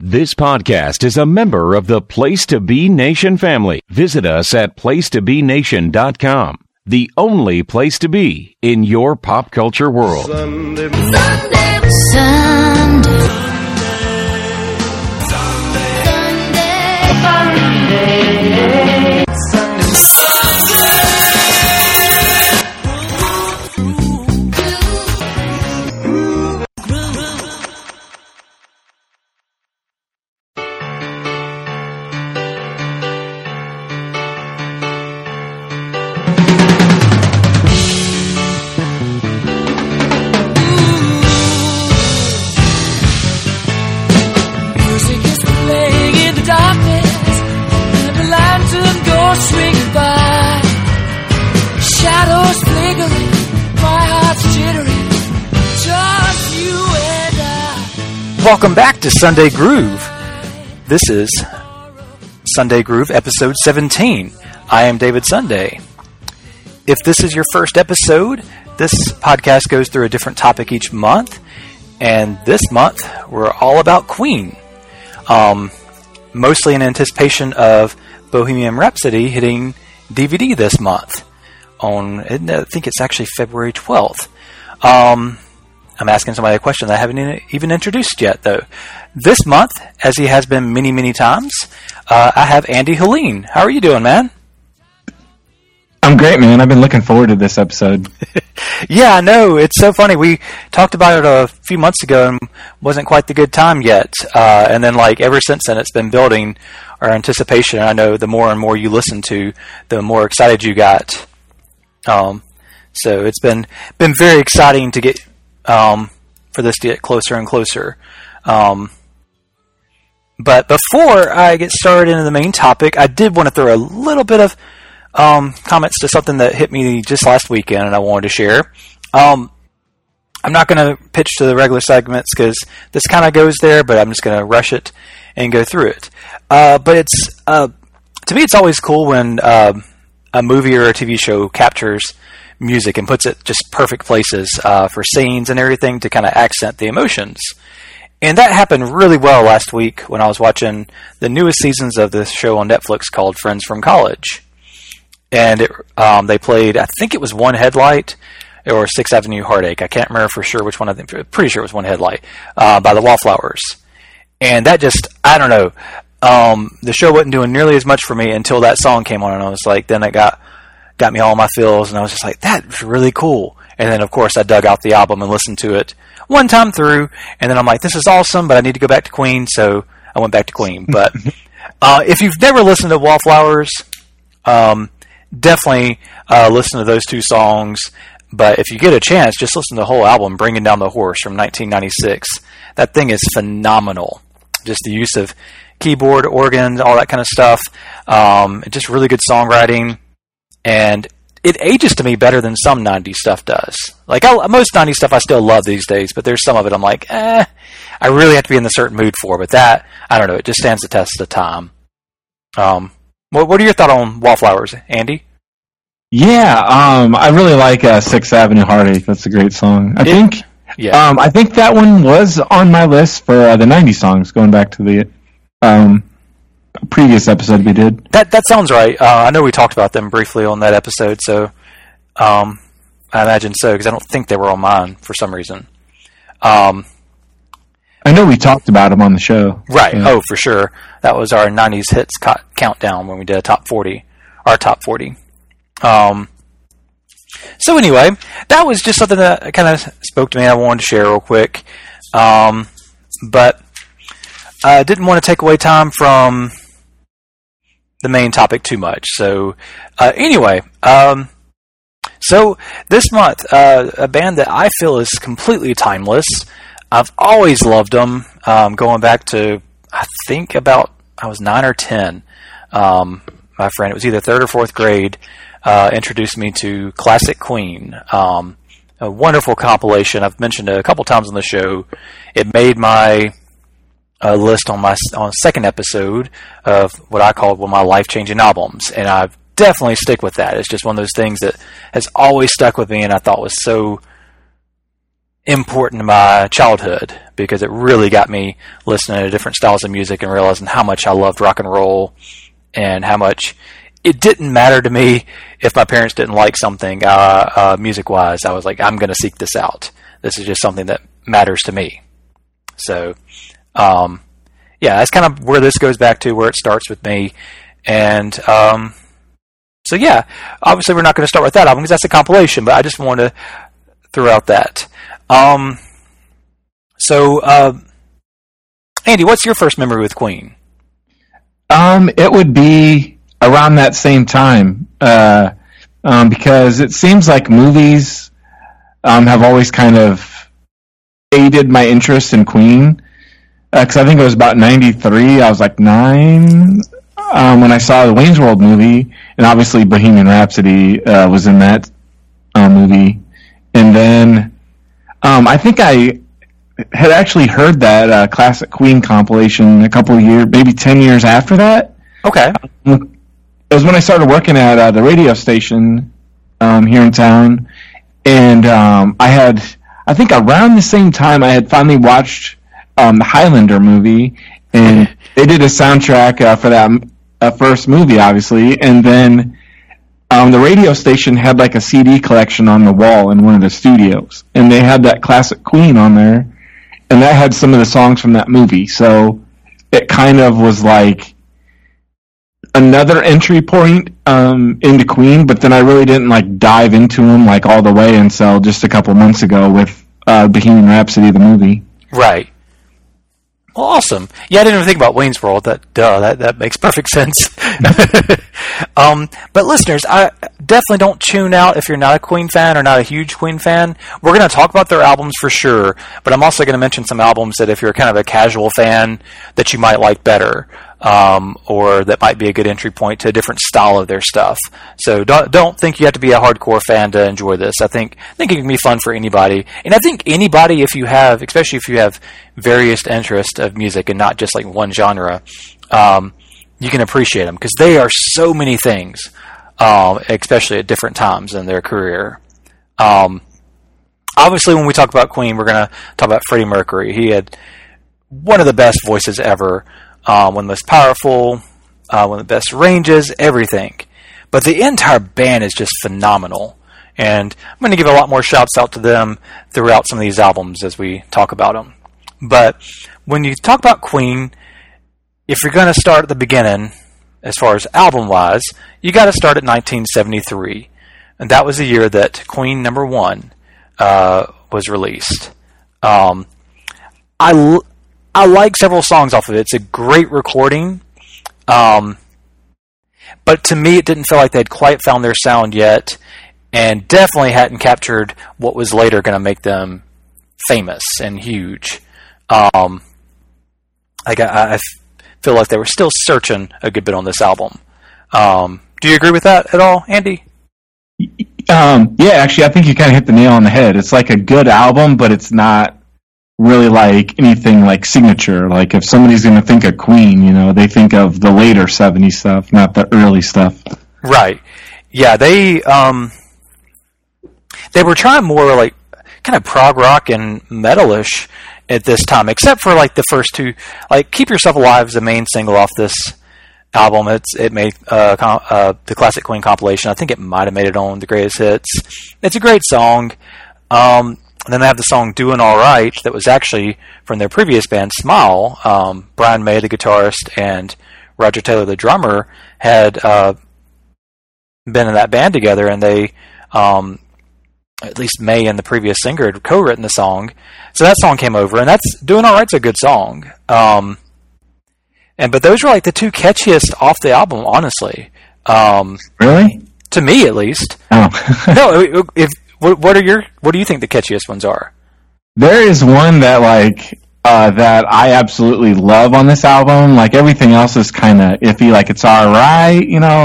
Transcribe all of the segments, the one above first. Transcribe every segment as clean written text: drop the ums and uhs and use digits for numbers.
This podcast is a member of the Place to Be Nation family. Visit us at placetobenation.com. The only place to be in your pop culture world. Sunday. Welcome back to Sunday Groove. This is Sunday Groove episode 17. I am David Sunday. If this is your first episode, this podcast goes through a different topic each month. And this month, we're all about Queen. Mostly in anticipation of Bohemian Rhapsody hitting DVD this month. I think it's actually February 12th. I'm asking somebody a question that I haven't even introduced yet, though. This month, as he has been many, many times, I have Andy Helene. How are you doing, man? I'm great, man. I've been looking forward to this episode. Yeah, I know. It's so funny. We talked about it a few months ago and wasn't quite the good time yet. And then, ever since then, it's been building our anticipation. I know the more and more you listen to, the more excited you got. So it's been very exciting to get... for this to get closer and closer. But before I get started into the main topic, I did want to throw a little bit of comments to something that hit me just last weekend and I wanted to share. I'm not going to pitch to the regular segments because this kind of goes there, but I'm just going to rush it and go through it. But it's to me, it's always cool when a movie or a TV show captures music and puts it just perfect places for scenes and everything to kind of accent the emotions. And that happened really well last week when I was watching the newest seasons of this show on Netflix called Friends from College. And they played, I think it was One Headlight or Sixth Avenue Heartache. I can't remember for sure which one. I'm pretty sure it was One Headlight by the Wallflowers. And that just, I don't know. The show wasn't doing nearly as much for me until that song came on, and I was like, then it got me all my feels, and I was just like, that's really cool. And then, of course, I dug out the album and listened to it one time through, and then I'm like, this is awesome, but I need to go back to Queen, so I went back to Queen. But if you've never listened to Wallflowers, definitely listen to those two songs. But if you get a chance, just listen to the whole album, Bringing Down the Horse from 1996. That thing is phenomenal. Just the use of keyboard, organs, all that kind of stuff. Just really good songwriting. And it ages to me better than some 90s stuff does. Most 90s stuff I still love these days, but there's some of it I'm like, I really have to be in a certain mood for. But that, I don't know, it just stands the test of time. What are your thoughts on Wallflowers, Andy? Yeah, I really like Sixth Avenue Heartache. That's a great song. I think that one was on my list for the 90s songs, going back to the previous episode we did. That sounds right. I know we talked about them briefly on that episode, so I imagine so, because I don't think they were on mine for some reason. I know we talked about them on the show. Right. Yeah. Oh, for sure. That was our 90s hits countdown when we did a top 40. Our top 40. So anyway, that was just something that kind of spoke to me. I wanted to share real quick. But I didn't want to take away time from the main topic too much. So anyway, so this month, a band that I feel is completely timeless. I've always loved them, going back to, I think I was 9 or 10. My friend, it was either 3rd or 4th grade, introduced me to Classic Queen. A wonderful compilation. I've mentioned it a couple times on the show. It made my list on second episode of what I called one of my life-changing albums, and I definitely stick with that. It's just one of those things that has always stuck with me, and I thought was so important to my childhood because it really got me listening to different styles of music and realizing how much I loved rock and roll and how much it didn't matter to me if my parents didn't like something music-wise. I was like, I'm going to seek this out. This is just something that matters to me. So, that's kind of where this goes back to, where it starts with me. And so, yeah, obviously we're not going to start with that album because that's a compilation, but I just want to throw out that. Andy, what's your first memory with Queen? It would be around that same time, because it seems like movies have always kind of aided my interest in Queen. Because I think it was about 93. I was like 9 when I saw the Wayne's World movie, and obviously Bohemian Rhapsody was in that movie. And then I think I had actually heard that classic Queen compilation a couple of years, maybe 10 years after that. Okay. It was when I started working at the radio station here in town, and I think around the same time I had finally watched the Highlander movie, and they did a soundtrack for that first movie, obviously, and then the radio station had like a CD collection on the wall in one of the studios, and they had that classic Queen on there, and that had some of the songs from that movie, so it kind of was like another entry point into Queen, but then I really didn't like dive into them like all the way until just a couple months ago with Bohemian Rhapsody, the movie. Right. Well, awesome. Yeah, I didn't even think about Wayne's World. That makes perfect sense. But listeners, I definitely don't tune out if you're not a Queen fan or not a huge Queen fan. We're going to talk about their albums for sure, but I'm also going to mention some albums that if you're kind of a casual fan that you might like better, or that might be a good entry point to a different style of their stuff. So don't think you have to be a hardcore fan to enjoy this. I think it can be fun for anybody. And I think anybody, especially if you have various interests of music and not just like one genre, you can appreciate them because they are so many things, especially at different times in their career. Obviously, when we talk about Queen, we're going to talk about Freddie Mercury. He had one of the best voices ever, one of the most powerful, one of the best ranges, everything. But the entire band is just phenomenal. And I'm going to give a lot more shouts out to them throughout some of these albums as we talk about them. But when you talk about Queen, if you're going to start at the beginning, as far as album-wise, you got to start at 1973. And that was the year that Queen No. 1 was released. I like several songs off of it. It's a great recording. But to me, it didn't feel like they'd quite found their sound yet, and definitely hadn't captured what was later going to make them famous and huge. I feel like they were still searching a good bit on this album. Do you agree with that at all, Andy? Yeah, actually, I think you kind of hit the nail on the head. It's like a good album, but it's not really like anything like signature. Like if somebody's going to think of Queen, they think of the later 70s stuff, not the early stuff. Right. Yeah, they were trying more like kind of prog rock and metalish at this time, except for like the first two. Like Keep Yourself Alive is the main single off this album. It made the classic Queen compilation. I think it might have made it on the greatest hits. It's a great song. Then they have the song Doing All Right that was actually from their previous band, Smile. Brian May, the guitarist, and Roger Taylor, the drummer, had been in that band together, and they, at least May and the previous singer, had co-written the song. So that song came over, and that's Doing All Right's a good song. But those were like the two catchiest off the album, honestly. Really? To me, at least. Oh. No, what do you think the catchiest ones are? There is one that that I absolutely love on this album. Like everything else is kind of iffy. Like it's all right,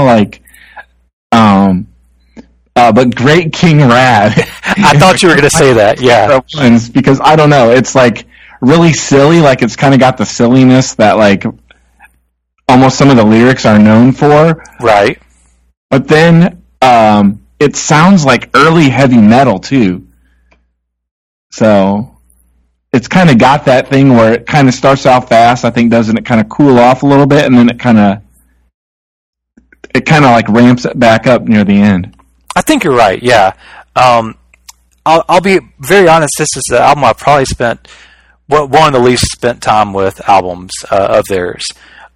but Great King Rad. I thought you were going to say that. Yeah. Because I don't know. It's like really silly. Like it's kind of got the silliness that like almost some of the lyrics are known for. Right. But then, it sounds like early heavy metal too. So it's kind of got that thing where it kind of starts out fast, I think, doesn't it kind of cool off a little bit, and then it kind of like ramps it back up near the end. I think you're right, yeah. I'll be very honest, this is the album I've probably spent, one of the least spent time with albums of theirs.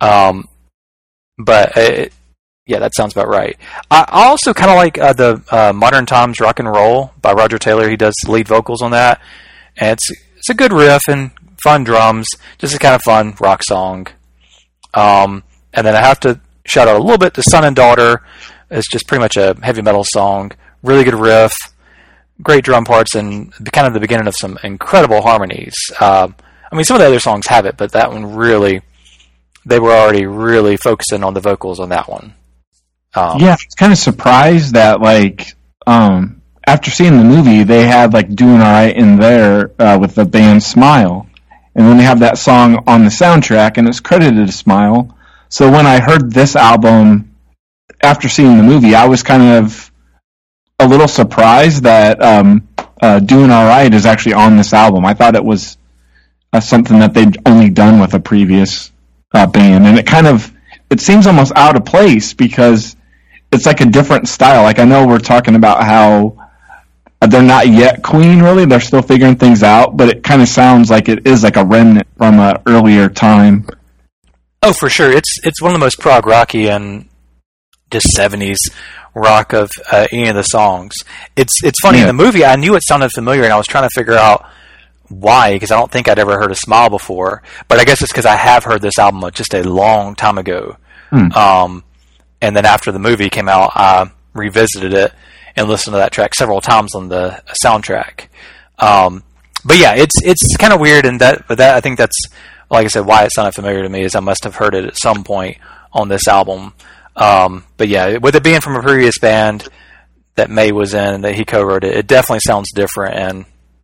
Yeah, that sounds about right. I also kind of like the Modern Times Rock and Roll by Roger Taylor. He does lead vocals on that. And it's a good riff and fun drums. Just a kind of fun rock song. And then I have to shout out a little bit to Son and Daughter. It's just pretty much a heavy metal song. Really good riff. Great drum parts and kind of the beginning of some incredible harmonies. I mean, some of the other songs have it, but that one really, they were already really focusing on the vocals on that one. Yeah, I was kind of surprised that, like, after seeing the movie, they had, like, Doing Alright in there with the band Smile. And then they have that song on the soundtrack, and it's credited to Smile. So when I heard this album, after seeing the movie, I was kind of a little surprised that Doing Alright is actually on this album. I thought it was something that they'd only done with a previous band. And it seems almost out of place because it's like a different style. Like, I know we're talking about how they're not yet Queen, really. They're still figuring things out, but it kind of sounds like it is like a remnant from an earlier time. Oh, for sure. It's one of the most prog rocky and just 70s rock of any of the songs. It's funny, in the movie, I knew it sounded familiar, and I was trying to figure out why, because I don't think I'd ever heard of Smile before. But I guess it's because I have heard this album just a long time ago. And then after the movie came out, I revisited it and listened to that track several times on the soundtrack. But yeah, it's kind of weird, and that I think that's, like I said, why it sounded familiar to me is I must have heard it at some point on this album. But yeah, with it being from a previous band that May was in and that he co-wrote it, it definitely sounds different. And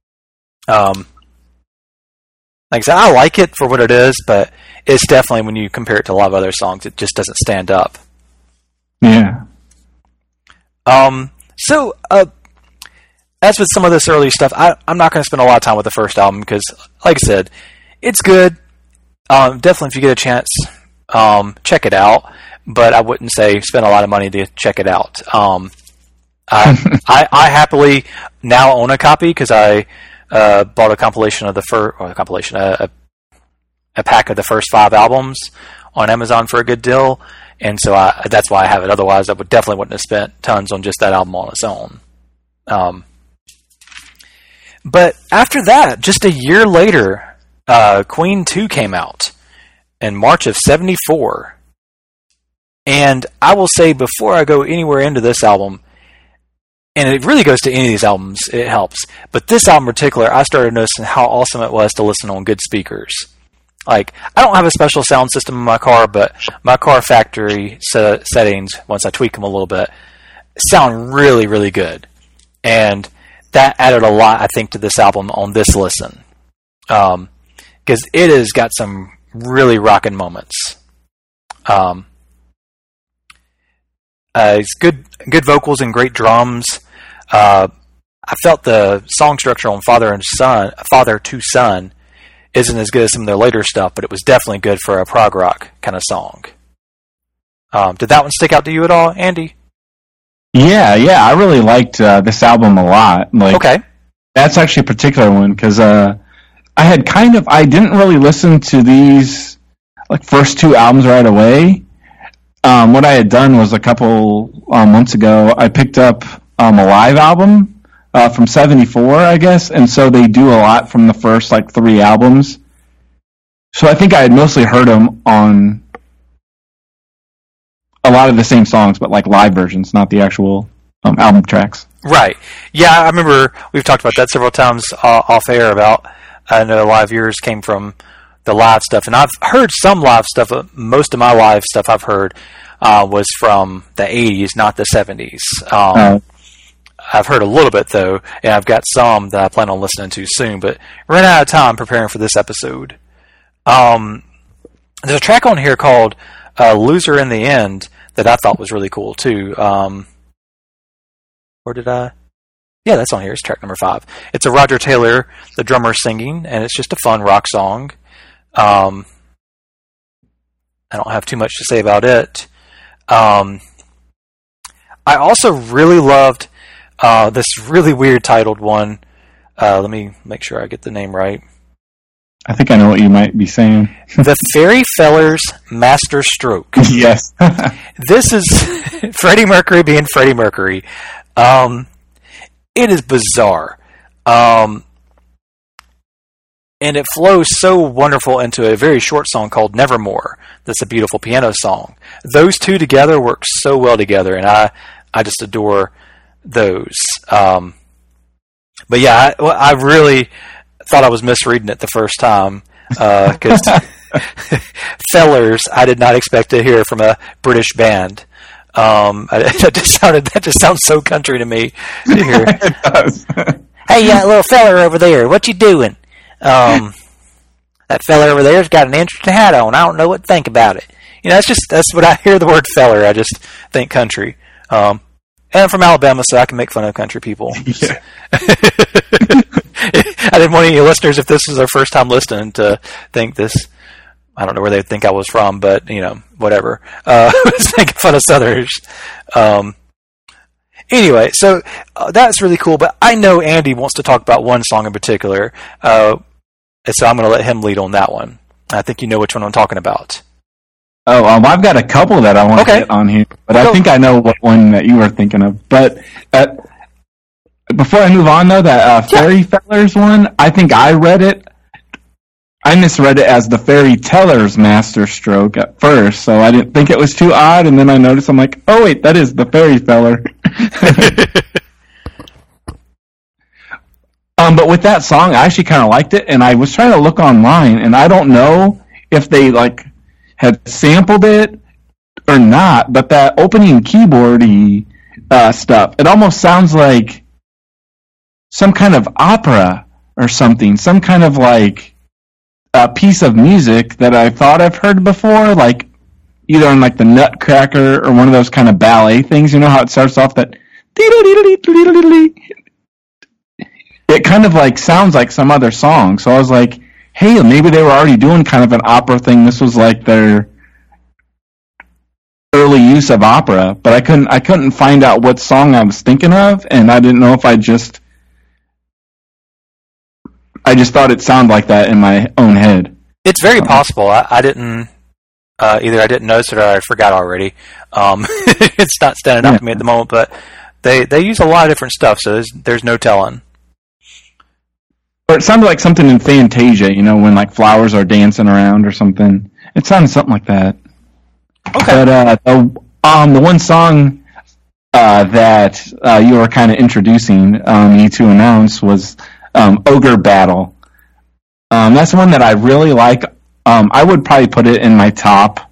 like I said, I like it for what it is, but it's definitely, when you compare it to a lot of other songs, it just doesn't stand up. Yeah. So, as with some of this early stuff, I'm not going to spend a lot of time with the first album because, like I said, it's good. Definitely, if you get a chance, check it out. But I wouldn't say spend a lot of money to check it out. I happily now own a copy because I bought a compilation of a pack of the first 5 albums on Amazon for a good deal, and so that's why I have it. Otherwise, I definitely wouldn't have spent tons on just that album on its own. But after that, just a year later, Queen 2 came out in March of '74. And I will say, before I go anywhere into this album, and it really goes to any of these albums, it helps. But this album in particular, I started noticing how awesome it was to listen on good speakers. Like, I don't have a special sound system in my car, but my car factory settings, once I tweak them a little bit, sound really, really good. And that added a lot, I think, to this album on this listen. Because it has got some really rockin' moments. It's good vocals and great drums. I felt the song structure on Father to Son isn't as good as some of their later stuff, but it was definitely good for a prog rock kind of song. Did that one stick out to you at all, Andy? Yeah, I really liked this album a lot. Like, okay. That's actually a particular one, because I didn't really listen to these first 2 albums right away. What I had done was a couple months ago, I picked up a live album from '74, I guess, and so they do a lot from the first 3 albums. So I think I had mostly heard them on a lot of the same songs, but live versions, not the actual album tracks. Right. Yeah, I remember we've talked about that several times off air about, I know a lot of yours came from the live stuff, and I've heard some live stuff. Most of my live stuff I've heard was from the 80s, not the 70s. I've heard a little bit, though, and I've got some that I plan on listening to soon, but ran out of time preparing for this episode. There's a track on here called Loser in the End that I thought was really cool, too. Where did I... Yeah, that's on here. It's track number 5. It's a Roger Taylor, the drummer, singing, and it's just a fun rock song. I don't have too much to say about it. I also really loved this really weird titled one. Let me make sure I get the name right. I think I know what you might be saying. The Fairy Fellers Master Stroke. Yes. This is Freddie Mercury being Freddie Mercury. It is bizarre. And it flows so wonderful into a very short song called Nevermore. That's a beautiful piano song. Those two together work so well together, and I just adore those. But yeah, I really thought I was misreading it the first time, because Fellers, I did not expect to hear from a British band. That just sounds so country to me to hear. It does. Hey, little feller over there, what you doing? That feller over there's got an interesting hat on. I don't know what to think about it. That's what I hear the word feller. I just think country. And I'm from Alabama, so I can make fun of country people. Yeah. I didn't want any listeners, if this is their first time listening, to think this. I don't know where they think I was from, but whatever. I was making fun of Southerners. Anyway, so that's really cool. But I know Andy wants to talk about one song in particular, so I'm going to let him lead on that one. I think you know which one I'm talking about. Oh, I've got a couple that I want to get on here, but I think I know what one that you were thinking of. But before I move on, though, that Fairy Fellers one, I think I read it. I misread it as the Fairy Teller's Master Stroke at first, so I didn't think it was too odd, and then I noticed, I'm like, oh wait, that is the Fairy Feller. But with that song, I actually kind of liked it, and I was trying to look online, and I don't know if they had sampled it or not, but that opening keyboardy stuff, it almost sounds like some kind of opera or something, some kind of a piece of music that I thought I've heard before, either on the Nutcracker or one of those kind of ballet things. You know how it starts off that it kind of sounds like some other song. So I was like, hey, maybe they were already doing kind of an opera thing. This was their early use of opera, but I couldn't find out what song I was thinking of, and I didn't know if I just thought it sounded like that in my own head. It's very possible. I didn't either. I didn't notice it, or I forgot already. It's not standing out to me at the moment, but they use a lot of different stuff, so there's no telling. Or it sounded like something in Fantasia, when flowers are dancing around or something. It sounded something like that. Okay. But the one song that you were kind of introducing me to announce was Ogre Battle. That's one that I really like. I would probably put it in my top,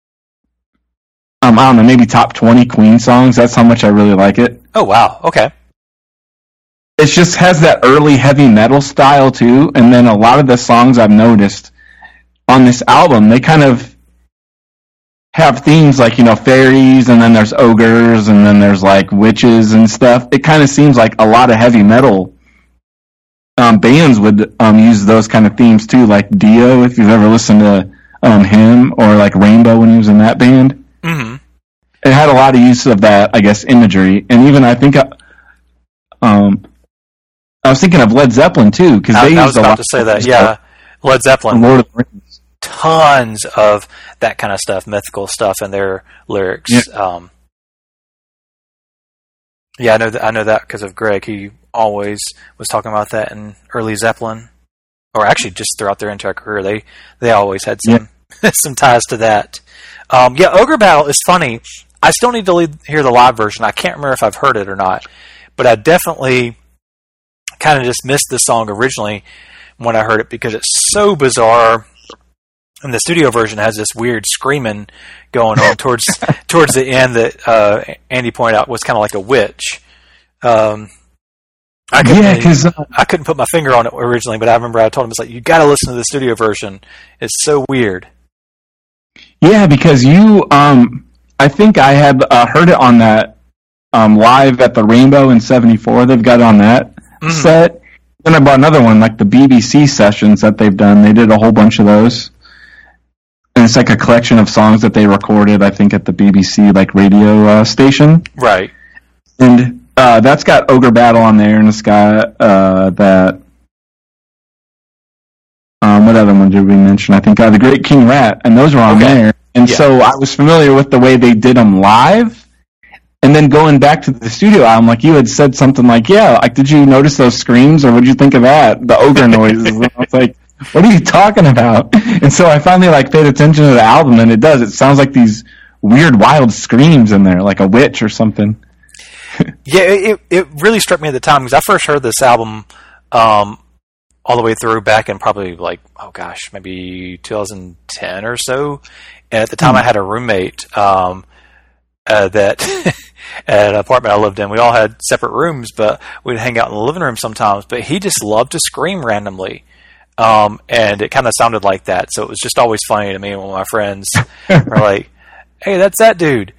I don't know, maybe top 20 Queen songs. That's how much I really like it. Oh, wow. Okay. It just has that early heavy metal style, too. And then a lot of the songs I've noticed on this album, they kind of have themes fairies, and then there's ogres, and then there's witches and stuff. It kind of seems like a lot of heavy metal bands would use those kind of themes too, like Dio, if you've ever listened to him, or Rainbow when he was in that band. Mm-hmm. It had a lot of use of that, I guess, imagery, and even I think I was thinking of Led Zeppelin too, because they used a lot. I was about to say that. Yeah, Led Zeppelin. Lord of the Rings. Tons of that kind of stuff, mythical stuff in their lyrics. Yeah. Yeah, I know that because of Greg. He always was talking about that in early Zeppelin, or actually just throughout their entire career. They always had some some ties to that. Ogre Battle is funny. I still need to hear the live version. I can't remember if I've heard it or not, but I definitely kind of just missed this song originally when I heard it because it's so bizarre. And the studio version has this weird screaming going on towards the end that Andy pointed out was kind of like a witch. I couldn't put my finger on it originally, but I remember I told him, it's like, you got to listen to the studio version. It's so weird. Yeah, because you, I think I had heard it on that Live at the Rainbow in '74. They've got it on that set. Then I bought another one, like the BBC sessions that they've done. They did a whole bunch of those. And it's like a collection of songs that they recorded, I think, at the BBC like radio station. Right. And that's got Ogre Battle on there, and it's got that. What other one did we mention? I think The Great King Rat, and those were on there. And so I was familiar with the way they did them live. And then going back to the studio album, like you had said something like, yeah, like, did you notice those screams, or what did you think of that? The ogre noises. And I was like, what are you talking about? And so I finally like paid attention to the album, and it does. It sounds like these weird, wild screams in there, like a witch or something. Yeah, it really struck me at the time, because I first heard this album all the way through back in probably like, maybe 2010 or so. And at the time I had a roommate that at an apartment I lived in. We all had separate rooms, but we'd hang out in the living room sometimes. But he just loved to scream randomly. And it kind of sounded like that. So it was just always funny to me when my friends were like, hey, that's that dude.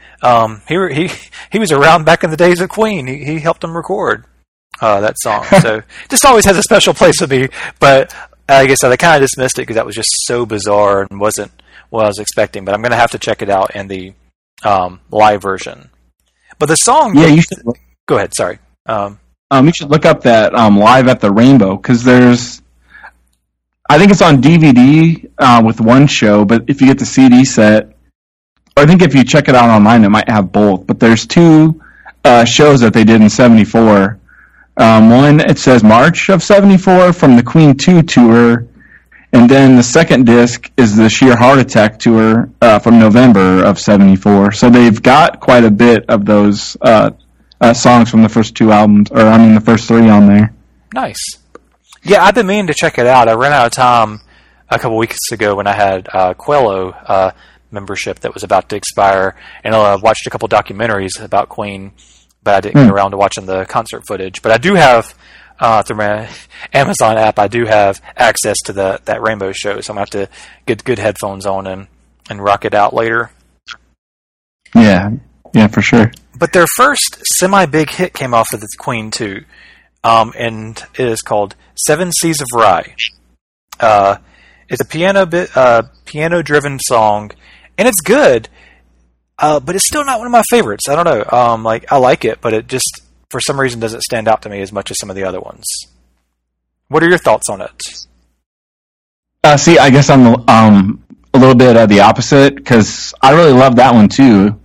He was around back in the days of Queen. He helped them record that song. So just always has a special place with me. But like I said, I kind of dismissed it because that was just so bizarre and wasn't what I was expecting. But I'm going to have to check it out in the live version. But the song... Yeah, you should... Go ahead, sorry. You should look up that Live at the Rainbow, because there's... I think it's on DVD with one show, but if you get the CD set, or I think if you check it out online, it might have both. But there's two shows that they did in '74. One, it says March of '74 from the Queen 2 tour, and then the second disc is the Sheer Heart Attack tour from November of '74. So they've got quite a bit of those songs from the first two albums, or I mean the first three on there. Nice. Yeah, I've been meaning to check it out. I ran out of time a couple weeks ago when I had Quello membership that was about to expire, and I watched a couple documentaries about Queen, but I didn't get around to watching the concert footage. But I do have, through my Amazon app, I do have access to that Rainbow show, so I'm going to have to get good headphones on and rock it out later. Yeah, for sure. But their first semi-big hit came off of the Queen 2, and it is called Seven Seas of Rye. It's a piano-driven song, and it's good, but it's still not one of my favorites. I don't know. I like it, but it just, for some reason, doesn't stand out to me as much as some of the other ones. What are your thoughts on it? See, I guess I'm a little bit of the opposite, because I really love that one too.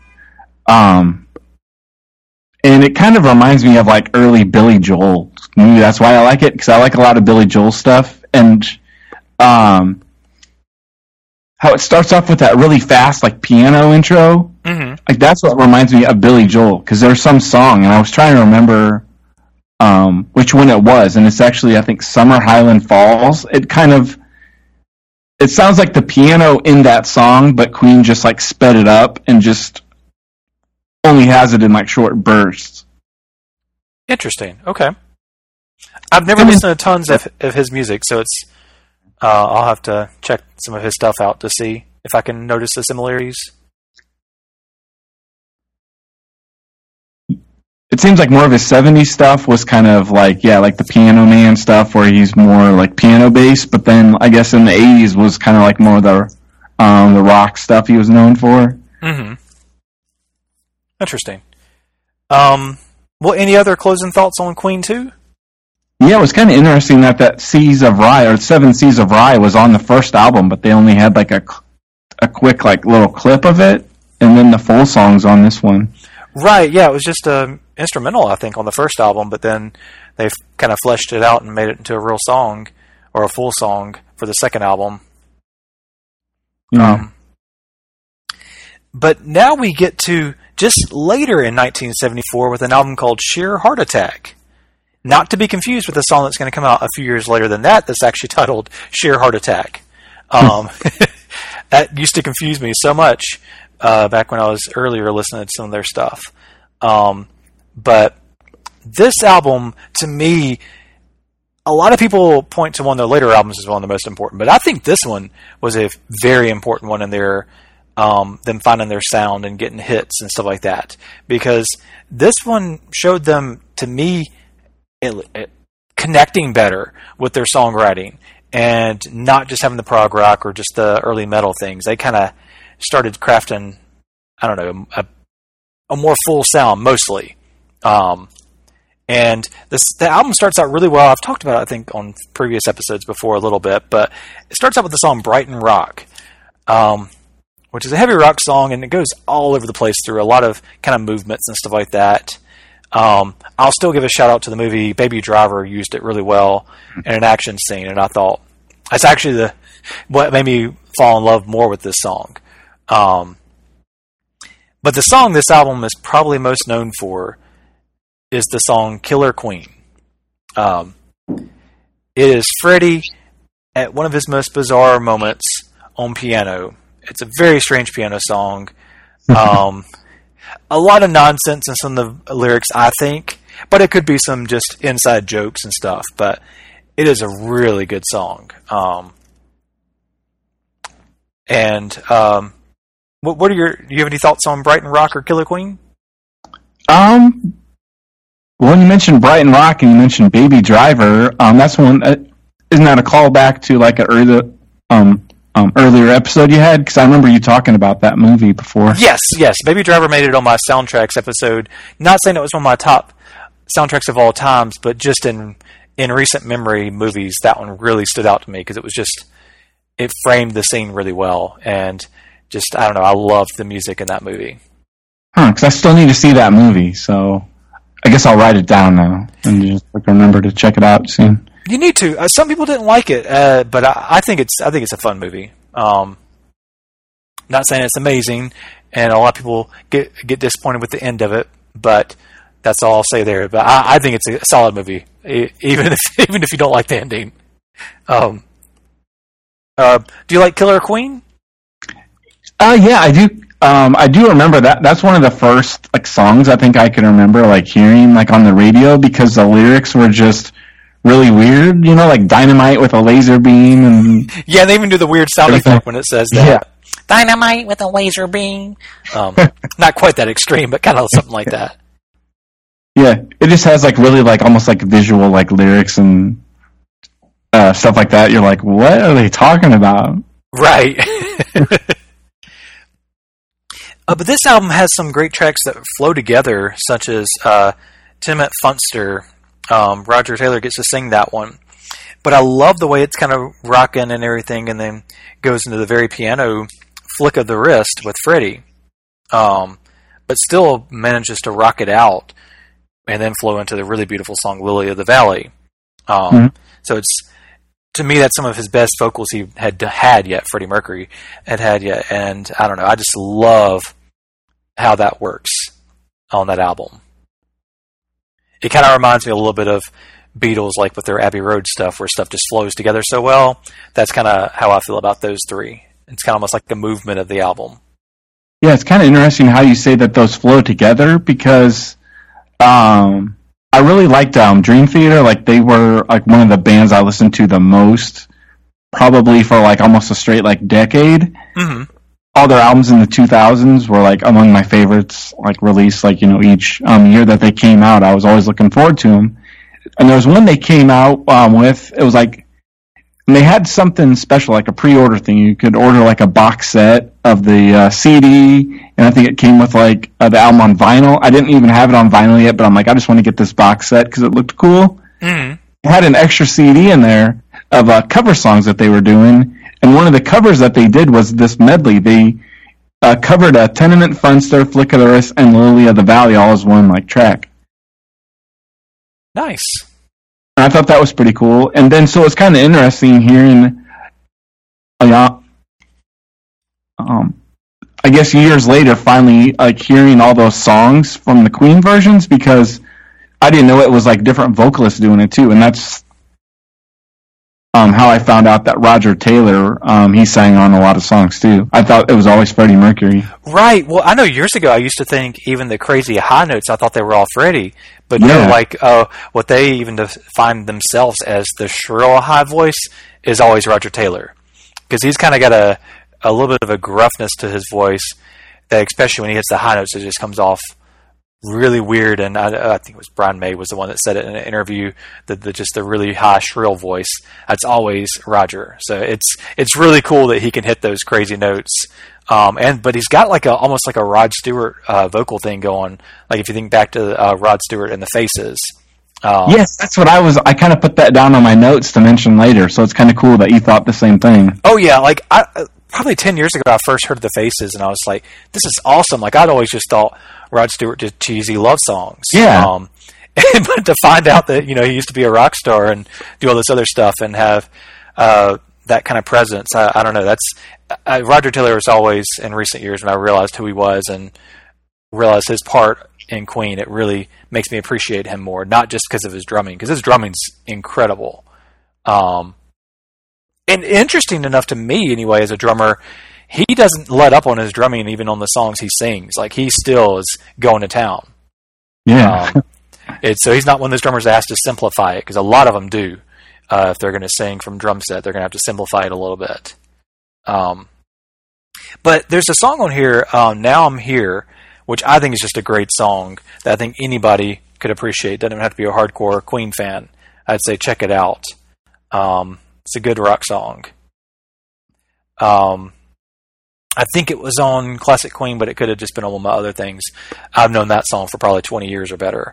And it kind of reminds me of like early Billy Joel. Maybe that's why I like it, because I like a lot of Billy Joel stuff. And how it starts off with that really fast like piano intro. Mm-hmm. Like that's what reminds me of Billy Joel, because there's some song, and I was trying to remember which one it was, and it's actually, I think, Summer Highland Falls. It sounds like the piano in that song, but Queen just like sped it up and just only has it in like short bursts. Interesting. Okay. I've never listened to tons of his music, so it's I'll have to check some of his stuff out to see if I can notice the similarities. It seems like more of his 70s stuff was kind of like, like the Piano Man stuff, where he's more like piano based, but then I guess in the 80s was kind of like more the rock stuff he was known for. Mm-hmm. Interesting. Well, any other closing thoughts on Queen 2? Yeah, it was kind of interesting that Seas of Rye, or Seven Seas of Rye, was on the first album, but they only had like a quick like little clip of it, and then the full song's on this one. Right, yeah, it was just instrumental, I think, on the first album, but then they've kind of fleshed it out and made it into a real song, or a full song, for the second album. Yeah. But now we get to just later in 1974 with an album called Sheer Heart Attack. Not to be confused with the song that's going to come out a few years later than that's actually titled Sheer Heart Attack. That used to confuse me so much back when I was earlier listening to some of their stuff. But this album, to me, a lot of people point to one of their later albums as one of the most important, but I think this one was a very important one in their them finding their sound and getting hits and stuff like that. Because this one showed them, to me, connecting better with their songwriting and not just having the prog rock or just the early metal things. They kind of started crafting, I don't know, a more full sound mostly. And the album starts out really well. I've talked about it, I think, on previous episodes before a little bit, but it starts out with the song Brighton Rock, which is a heavy rock song, and it goes all over the place through a lot of kind of movements and stuff like that. I'll still give a shout out to the movie Baby Driver. Used it really well in an action scene, and I thought that's actually what made me fall in love more with this song. But the song this album is probably most known for is the song Killer Queen. It is Freddie at one of his most bizarre moments on piano. It's a very strange piano song. A lot of nonsense in some of the lyrics, I think, but it could be some just inside jokes and stuff. But it is a really good song. What are do you have any thoughts on Brighton Rock or Killer Queen? When you mentioned Brighton Rock and you mentioned Baby Driver, that's one. Isn't that a callback to like an earlier episode you had? Because I remember you talking about that movie before. Yes. Baby Driver made it on my soundtracks episode. Not saying it was one of my top soundtracks of all times, but just in recent memory movies, that one really stood out to me because it framed the scene really well, and just, I don't know, I loved the music in that movie. Because I still need to see that movie, so I guess I'll write it down now and just remember to check it out soon. You need to. Some people didn't like it, but I think it's a fun movie. Not saying it's amazing, and a lot of people get disappointed with the end of it, but that's all I'll say there. But I think it's a solid movie, even if you don't like the ending. Do you like Killer Queen? Yeah, I do. I do remember that. That's one of the first songs I think I can remember hearing on the radio, because the lyrics were just really weird. Like dynamite with a laser beam, and yeah, they even do the weird sound effect when it says that. Yeah. Dynamite with a laser beam. Not quite that extreme, but kind of something like that. Yeah, it just has really almost visual lyrics and stuff like that. You're like, what are they talking about? Right. But this album has some great tracks that flow together, such as Tim at Funster. Roger Taylor gets to sing that one. But I love the way it's kind of rocking and everything, and then goes into the very piano flick of the wrist with Freddie. But still manages to rock it out and then flow into the really beautiful song Lily of the Valley. So to me, that's some of his best vocals he had yet, Freddie Mercury had yet. And I don't know, I just love how that works on that album. It kind of reminds me a little bit of Beatles, with their Abbey Road stuff, where stuff just flows together so well. That's kind of how I feel about those three. It's kind of almost like the movement of the album. Yeah, it's kind of interesting how you say that those flow together, because I really liked Dream Theater. They were one of the bands I listened to the most, probably for almost a straight decade. Mm-hmm. All their albums in the 2000s were among my favorites. Released each year that they came out, I was always looking forward to them. And there was one they came out with. It was and they had something special, a pre-order thing. You could order a box set of the CD, and I think it came with the album on vinyl. I didn't even have it on vinyl yet, but I'm I just want to get this box set because it looked cool. Mm-hmm. It had an extra CD in there of cover songs that they were doing, and one of the covers that they did was this medley. They covered Tenement, Funster, Flick of the Wrist, and Lily of the Valley all as one track. Nice. And I thought that was pretty cool. And then so it's kind of interesting hearing, I guess years later, finally hearing all those songs from the Queen versions, because I didn't know it was different vocalists doing it too, and that's how I found out that Roger Taylor, he sang on a lot of songs too. I thought it was always Freddie Mercury. Right. Well, I know years ago I used to think even the crazy high notes, I thought they were all Freddie. But yeah. No, what they even define themselves as the shrill high voice is always Roger Taylor. Because he's kind of got a little bit of a gruffness to his voice that, especially when he hits the high notes, it just comes off really weird. And I think it was Brian May was the one that said it in an interview, that just the really high, shrill voice, that's always Roger. So it's really cool that he can hit those crazy notes. But he's got like almost like a Rod Stewart vocal thing going. Like if you think back to Rod Stewart and the Faces. Yes, that's what I kind of put that down on my notes to mention later. So it's kind of cool that you thought the same thing. Oh yeah, like probably 10 years ago, I first heard the Faces, and I was like, "This is awesome!" Like I'd always just thought Rod Stewart did cheesy love songs. Yeah. But to find out that he used to be a rock star and do all this other stuff and have that kind of presence, I don't know. That's Roger Taylor was always, in recent years, when I realized who he was and realized his part in Queen, it really makes me appreciate him more, not just because of his drumming, because his drumming's incredible. And interesting enough to me, anyway, as a drummer, he doesn't let up on his drumming, even on the songs he sings. Like, he still is going to town. Yeah. So he's not one of those drummers that has to simplify it, because a lot of them do. If they're going to sing from drum set, they're going to have to simplify it a little bit. But there's a song on here, Now I'm Here, which I think is just a great song that I think anybody could appreciate. Doesn't even have to be a hardcore Queen fan. I'd say check it out. It's a good rock song. I think it was on Classic Queen, but it could have just been on one of my other things. I've known that song for probably 20 years or better.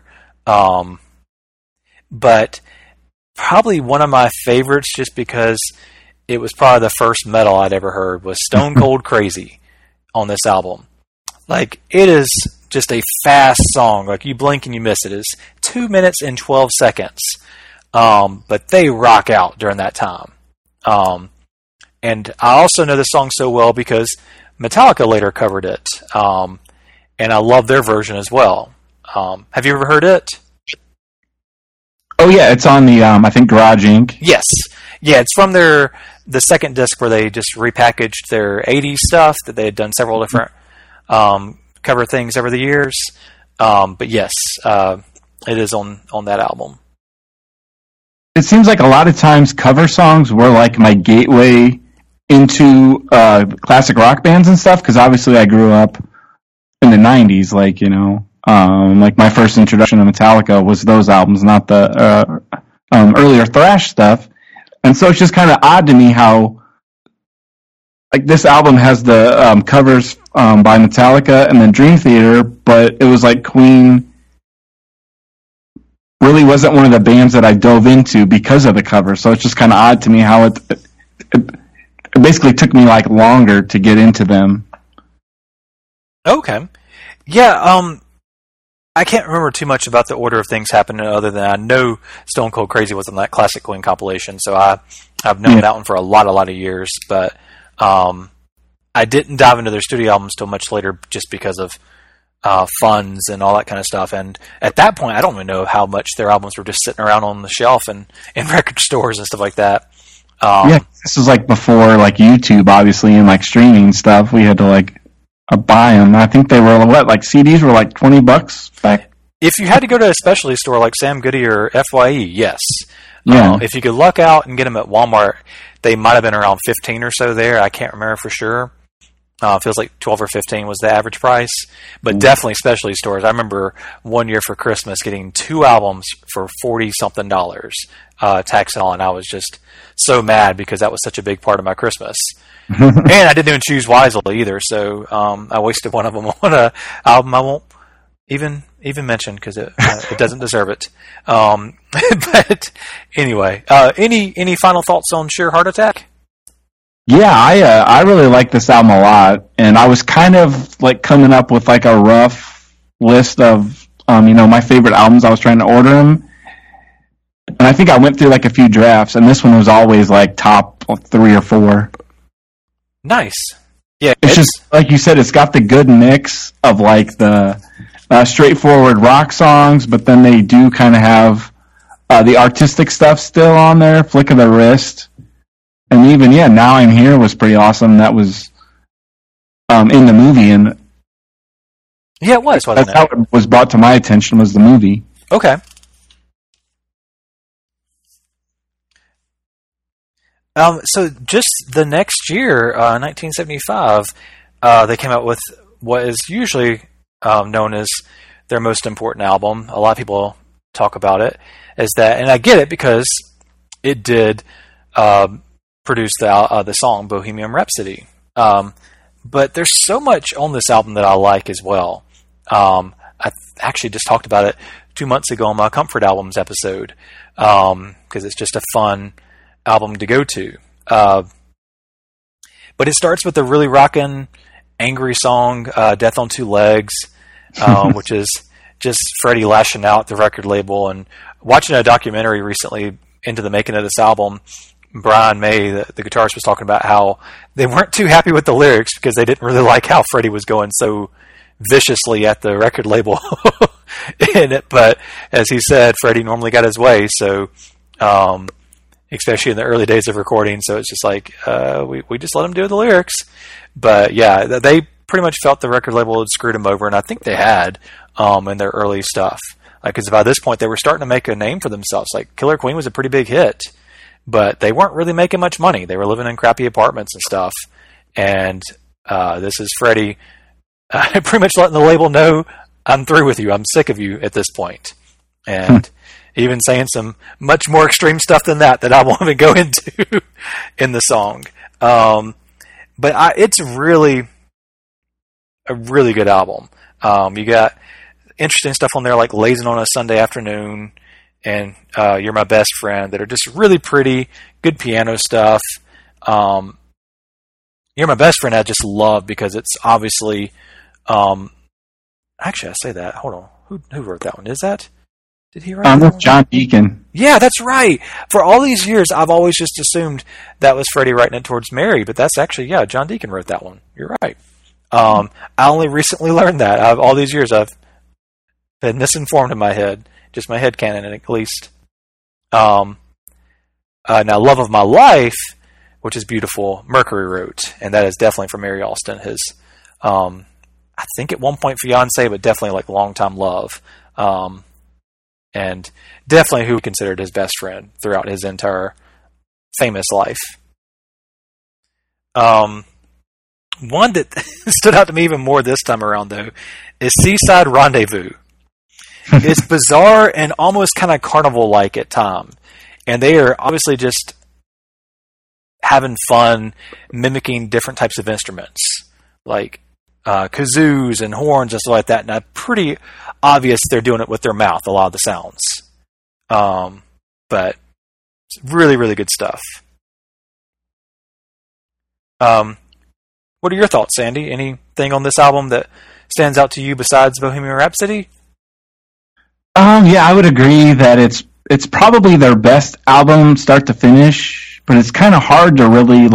But probably one of my favorites, just because it was probably the first metal I'd ever heard, was Stone Cold Crazy on this album. Like, it is just a fast song. Like, you blink and you miss it. It's 2 minutes and 12 seconds. But they rock out during that time. And I also know this song so well because Metallica later covered it. And I love their version as well. Have you ever heard it? Oh, yeah, it's on the, I think, Garage Inc. Yes. Yeah, it's from the second disc where they just repackaged their 80s stuff that they had done several different cover things over the years. But yes, it is on that album. It seems like a lot of times cover songs were like my gateway into classic rock bands and stuff, because obviously I grew up in the 90s, like, like my first introduction to Metallica was those albums, not the earlier thrash stuff. And so it's just kind of odd to me how, like, this album has the covers by Metallica and then Dream Theater, but it was like Queen really wasn't one of the bands that I dove into because of the cover. So it's just kind of odd to me how it basically took me like longer to get into them. Okay. Yeah, I can't remember too much about the order of things happening, other than I know Stone Cold Crazy was on that Classic Queen compilation, so I've known that one for a lot of years, but I didn't dive into their studio albums till much later, just because of funds and all that kind of stuff. And at that point, I don't even know how much their albums were just sitting around on the shelf and in record stores and stuff like that. Yeah, this was like before like YouTube, obviously, and like streaming stuff. We had to like buy them. I think they were like CDs were like $20 back. If you had to go to a specialty store like Sam Goody or FYE, yes. Yeah. If you could luck out and get them at Walmart, they might have been around 15 or so there. I can't remember for sure. It feels like 12 or 15 was the average price, but definitely specialty stores. I remember one year for Christmas getting 2 albums for $40-something, tax and all, and I was just so mad because that was such a big part of my Christmas. And I didn't even choose wisely either, so I wasted one of them on an album I won't even mention because it doesn't deserve it. But anyway, any final thoughts on Sheer Heart Attack? Yeah, I really like this album a lot, and I was kind of like coming up with like a rough list of my favorite albums. I was trying to order them, and I think I went through like a few drafts, and this one was always like top 3 or 4. Nice. Yeah, it's just like you said, it's got the good mix of like the straightforward rock songs, but then they do kind of have the artistic stuff still on there. Flick of the Wrist. And even, Now I'm Here was pretty awesome. That was in the movie, and yeah, it was. That's how it was brought to my attention, was the movie. Okay. So just the next year, 1975, they came out with what is usually known as their most important album. A lot of people talk about it as that, and I get it because it did produce the song Bohemian Rhapsody. But there's so much on this album that I like as well. I actually just talked about it 2 months ago on my Comfort Albums episode, because it's just a fun album to go to. But it starts with a really rockin', angry song, Death on Two Legs, which is just Freddie lashing out at the record label. And watching a documentary recently into the making of this album, Brian May, the guitarist, was talking about how they weren't too happy with the lyrics because they didn't really like how Freddie was going so viciously at the record label in it. But as he said, Freddie normally got his way, so especially in the early days of recording, so it's just like we just let him do the lyrics. But yeah, they pretty much felt the record label had screwed him over, and I think they had in their early stuff, because by this point they were starting to make a name for themselves. Like Killer Queen was a pretty big hit, but they weren't really making much money. They were living in crappy apartments and stuff. And this is Freddie pretty much letting the label know, I'm through with you. I'm sick of you at this point. And even saying some much more extreme stuff than that I won't even go into in the song. But it's really a really good album. You got interesting stuff on there like Lazing on a Sunday Afternoon and You're My Best Friend that are just really pretty, good piano stuff. You're My Best Friend I just love because it's obviously... actually, I say that. Hold on. Who wrote that one? Did he write that one? John Deacon. Yeah, that's right. For all these years, I've always just assumed that was Freddie writing it towards Mary, but that's actually, John Deacon wrote that one. You're right. I only recently learned that. All these years, I've been misinformed in my head. Just my head canon, at least. Now, Love of My Life, which is beautiful, Mercury wrote, and that is definitely for Mary Austin, his, I think at one point fiance, but definitely like longtime love. And definitely who he considered his best friend throughout his entire famous life. One that stood out to me even more this time around, though, is Seaside Rendezvous. It's bizarre and almost kind of carnival-like at times. And they are obviously just having fun, mimicking different types of instruments, like kazoos and horns and stuff like that. And it's pretty obvious they're doing it with their mouth, a lot of the sounds. But it's really, really good stuff. What are your thoughts, Sandy? Anything on this album that stands out to you besides Bohemian Rhapsody? Yeah, I would agree that it's probably their best album start to finish, but it's kind of hard to really,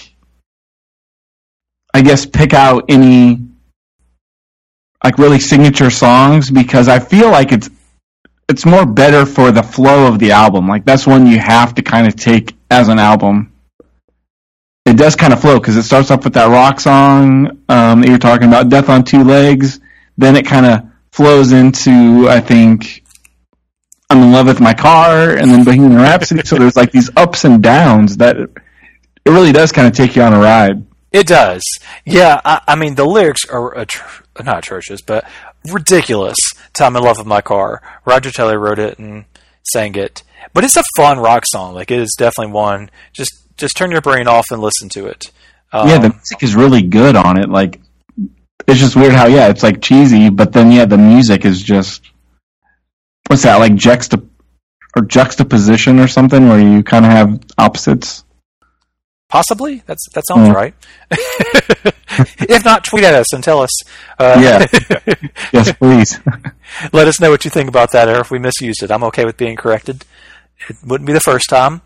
I guess, pick out any, really signature songs, because I feel like it's more better for the flow of the album. That's one you have to kind of take as an album. It does kind of flow, because it starts off with that rock song that you're talking about, Death on Two Legs. Then it kind of flows into, I think, I'm in Love with My Car, and then Bohemian Rhapsody. So there's these ups and downs that it really does kind of take you on a ride. It does. Yeah, I mean, the lyrics are not atrocious, but ridiculous. I'm in Love with My Car. Roger Taylor wrote it and sang it. But it's a fun rock song. It is definitely one. Just turn your brain off and listen to it. Yeah, the music is really good on it. It's just weird how, it's cheesy, but then, the music is just, what's that, juxtaposition or something, where you kind of have opposites? Possibly. That sounds right. If not, tweet at us and tell us. Yeah. Yes, please. Let us know what you think about that, or if we misused it. I'm okay with being corrected. It wouldn't be the first time.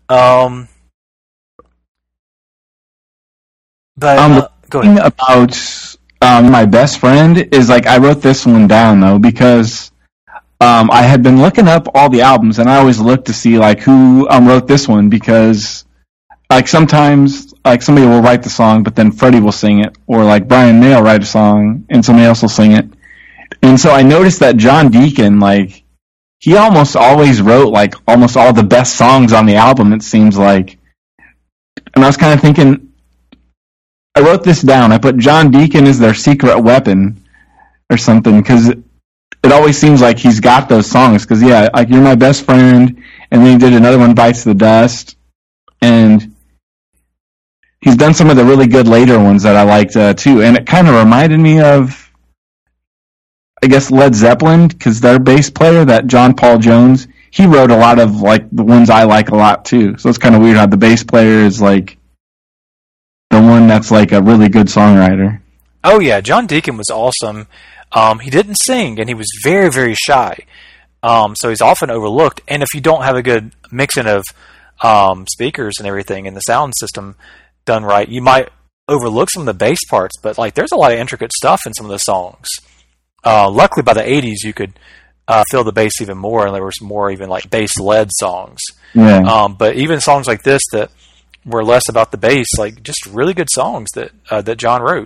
But go ahead. About My Best Friend is I wrote this one down though, because I had been looking up all the albums, and I always look to see who wrote this one, because sometimes somebody will write the song, but then Freddie will sing it, or Brian May will write a song and somebody else will sing it. And so I noticed that John Deacon, he almost always wrote almost all the best songs on the album, it seems like. and I was kind of thinking, I wrote this down. I put John Deacon is their secret weapon or something, because it always seems like he's got those songs. Because, yeah, like You're My Best Friend, and then he did another one, Bites the Dust, and he's done some of the really good later ones that I liked, too. And it kind of reminded me of, I guess, Led Zeppelin, because their bass player, that John Paul Jones, he wrote a lot of, like, the ones I like a lot, too. So it's kind of weird how the bass player is, like, the one that's, like, a really good songwriter. Oh, yeah, John Deacon was awesome. He didn't sing, and he was very, very shy. So he's often overlooked. And if you don't have a good mixing of speakers and everything and the sound system done right, you might overlook some of the bass parts. But like, there's a lot of intricate stuff in some of the songs. Luckily, by the 80s, you could feel the bass even more, and there was more even like bass-led songs. Yeah. But even songs like this that were less about the bass, like just really good songs that John wrote.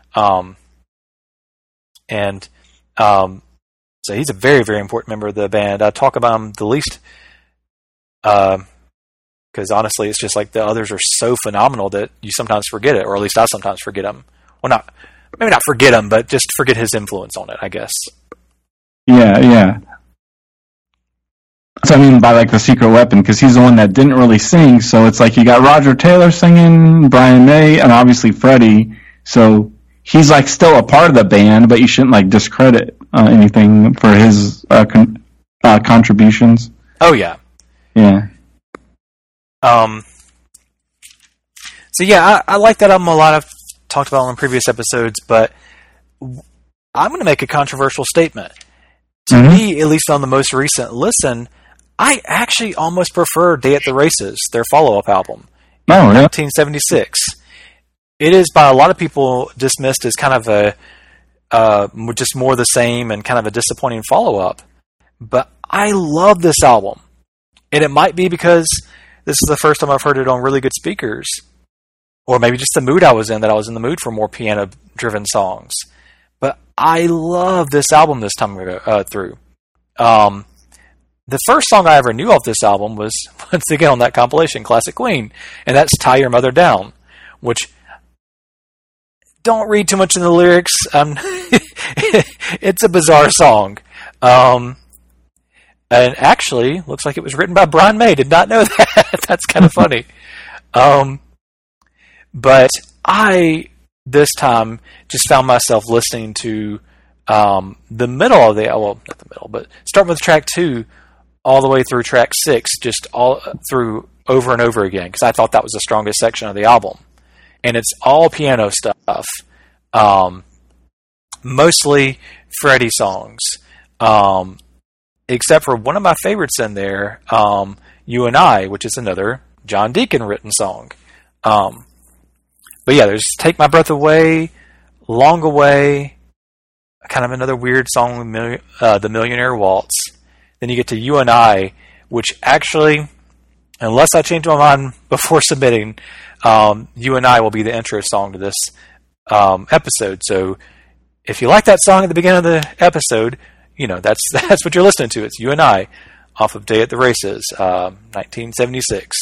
So he's a very, very important member of the band. I talk about him the least because honestly, it's just like the others are so phenomenal that you sometimes forget it, or at least I sometimes forget him. Well, maybe not forget him, but just forget his influence on it, I guess. Yeah. So I mean by like the secret weapon, because he's the one that didn't really sing. So it's like you got Roger Taylor singing, Brian May, and obviously Freddie. So he's like still a part of the band, but you shouldn't like discredit anything for his contributions. Oh yeah. So yeah, I like that album a lot. I've talked about it in previous episodes, but I'm going to make a controversial statement. To me, at least on the most recent listen, I actually almost prefer Day at the Races, their follow-up album, in 1976. It is by a lot of people dismissed as kind of a just more the same and kind of a disappointing follow-up. But I love this album. And it might be because this is the first time I've heard it on really good speakers. Or maybe just the mood I was in, that I was in the mood for more piano-driven songs. But I love this album this time through. The first song I ever knew off this album was, once again, on that compilation, Classic Queen. And that's Tie Your Mother Down, which... don't read too much in the lyrics. It's a bizarre song. And actually, looks like it was written by Brian May. Did not know that. That's kind of funny. But I, this time, just found myself listening to the middle of the... well, not the middle, but starting with track 2 all the way through track 6, just all through over and over again, because I thought that was the strongest section of the album. And it's all piano stuff, mostly Freddie songs, except for one of my favorites in there, You and I, which is another John Deacon written song. But yeah, there's Take My Breath Away, Long Away, kind of another weird song, The Millionaire Waltz. Then you get to You and I, which actually, unless I change my mind before submitting, You and I will be the intro song to this episode. So if you like that song at the beginning of the episode, you know, that's what you're listening to. It's You and I off of Day at the Races, 1976.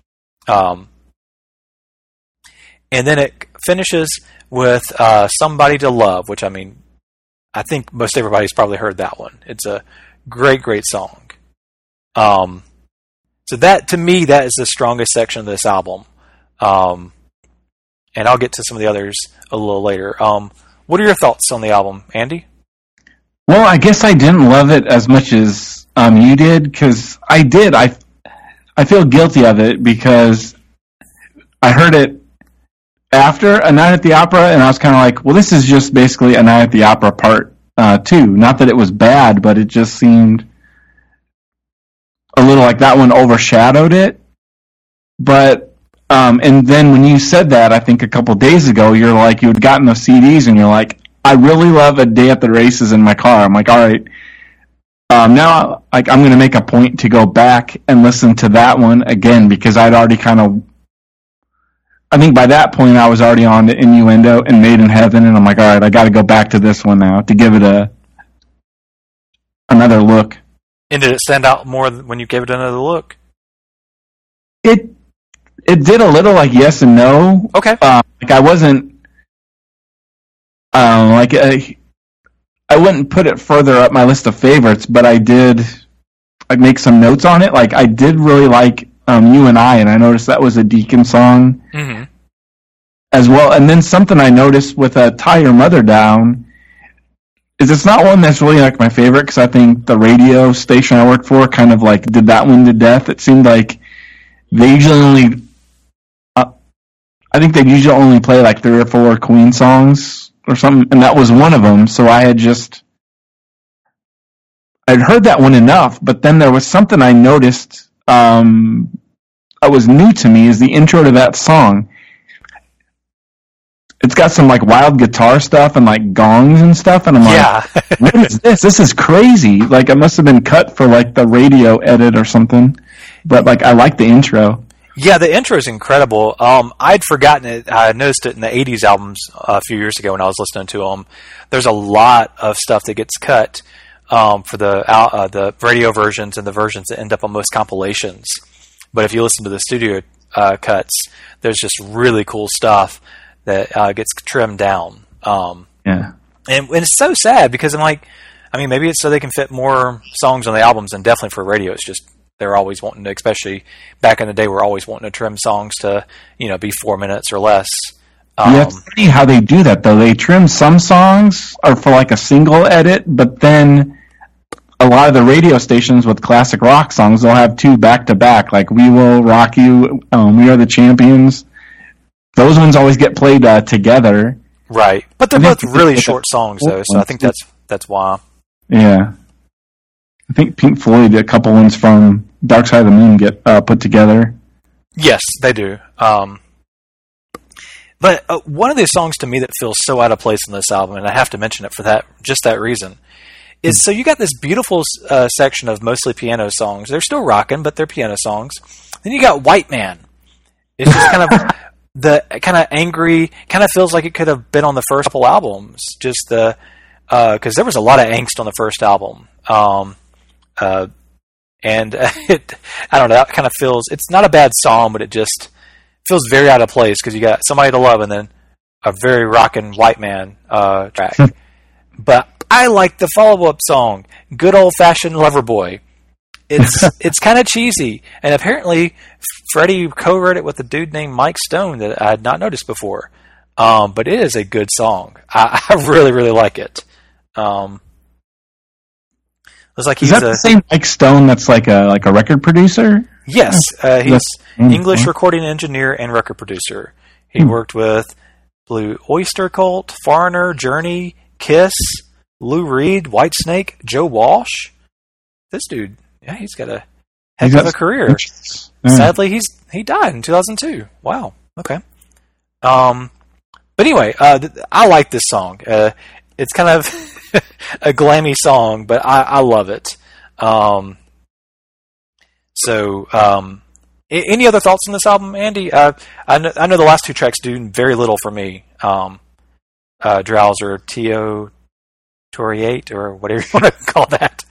And then it finishes with Somebody to Love, which, I mean, I think most everybody's probably heard that one. It's a great, great song. So that, to me, that is the strongest section of this album. And I'll get to some of the others a little later. What are your thoughts on the album, Andy? Well, I guess I didn't love it as much as you did, because I did. I feel guilty of it because I heard it after A Night at the Opera, and I was kind of like, well, this is just basically A Night at the Opera Part 2. Not that it was bad, but it just seemed a little like that one overshadowed it. But and then when you said that, I think a couple days ago, you're like, you had gotten those CDs, and you're like, I really love A Day at the Races in my car. I'm like, all right, now like I'm going to make a point to go back and listen to that one again, because I'd already kind of, I think by that point I was already on to Innuendo and Made in Heaven, and I'm like, all right, I got to go back to this one now to give it another look. And did it stand out more when you gave it another look? It did a little like yes and no. Okay. Like I wasn't like I wouldn't put it further up my list of favorites, but I did like make some notes on it. Like I did really like You and I noticed that was a Deacon song as well. And then something I noticed with Tie Your Mother Down is it's not one that's really like my favorite because I think the radio station I worked for kind of like did that one to death. It seemed like they usually only I think they usually only play like 3 or 4 Queen songs or something, and that was one of them. So I'd heard that one enough, but then there was something I noticed that was new to me is the intro to that song. It's got some like wild guitar stuff and like gongs and stuff, and I'm like, what is this? This is crazy. Like it must have been cut for like the radio edit or something, but like I like the intro. Yeah, the intro is incredible. I'd forgotten it. I noticed it in the 80s albums a few years ago when I was listening to them. There's a lot of stuff that gets cut for the radio versions and the versions that end up on most compilations. But if you listen to the studio cuts, there's just really cool stuff that gets trimmed down. And it's so sad because I'm like, I mean, maybe it's so they can fit more songs on the albums, and definitely for radio, it's just they're always wanting to, especially back in the day, we're always wanting to trim songs to, be 4 minutes or less. It's funny how they do that, though. They trim some songs or for like a single edit, but then a lot of the radio stations with classic rock songs, they'll have 2 back-to-back, like We Will Rock You, We Are the Champions. Those ones always get played together. Right. But they're both really short songs, though, so I think that's why. Yeah. I think Pink Floyd, a couple ones from Dark Side of the Moon get put together. Yes, they do. But one of the songs to me that feels so out of place in this album, and I have to mention it for that reason, is so you got this beautiful section of mostly piano songs. They're still rocking, but they're piano songs. Then you got White Man. It's just kind of the kind of angry, kind of feels like it could have been on the first couple albums. Just because there was a lot of angst on the first album. And I don't know, that kind of feels, it's not a bad song, but it just feels very out of place because you got Somebody to Love and then a very rockin' White Man track. But I like the follow-up song, Good Old Fashioned Lover Boy. It's kind of cheesy, and apparently Freddie co-wrote it with a dude named Mike Stone that I had not noticed before. But it is a good song. I really, really like it. Is that the same Mike Stone that's like a record producer? Yes, he's English recording engineer and record producer. He worked with Blue Oyster Cult, Foreigner, Journey, Kiss, Lou Reed, Whitesnake, Joe Walsh. This dude, he's got a heck of a career. Sadly, he died in 2002. Wow. Okay. But anyway, I like this song. It's kind of a glammy song, but I love it. Any other thoughts on this album, Andy? I know the last 2 tracks do very little for me. Drowser, Tio Toriate, or whatever you want to call that.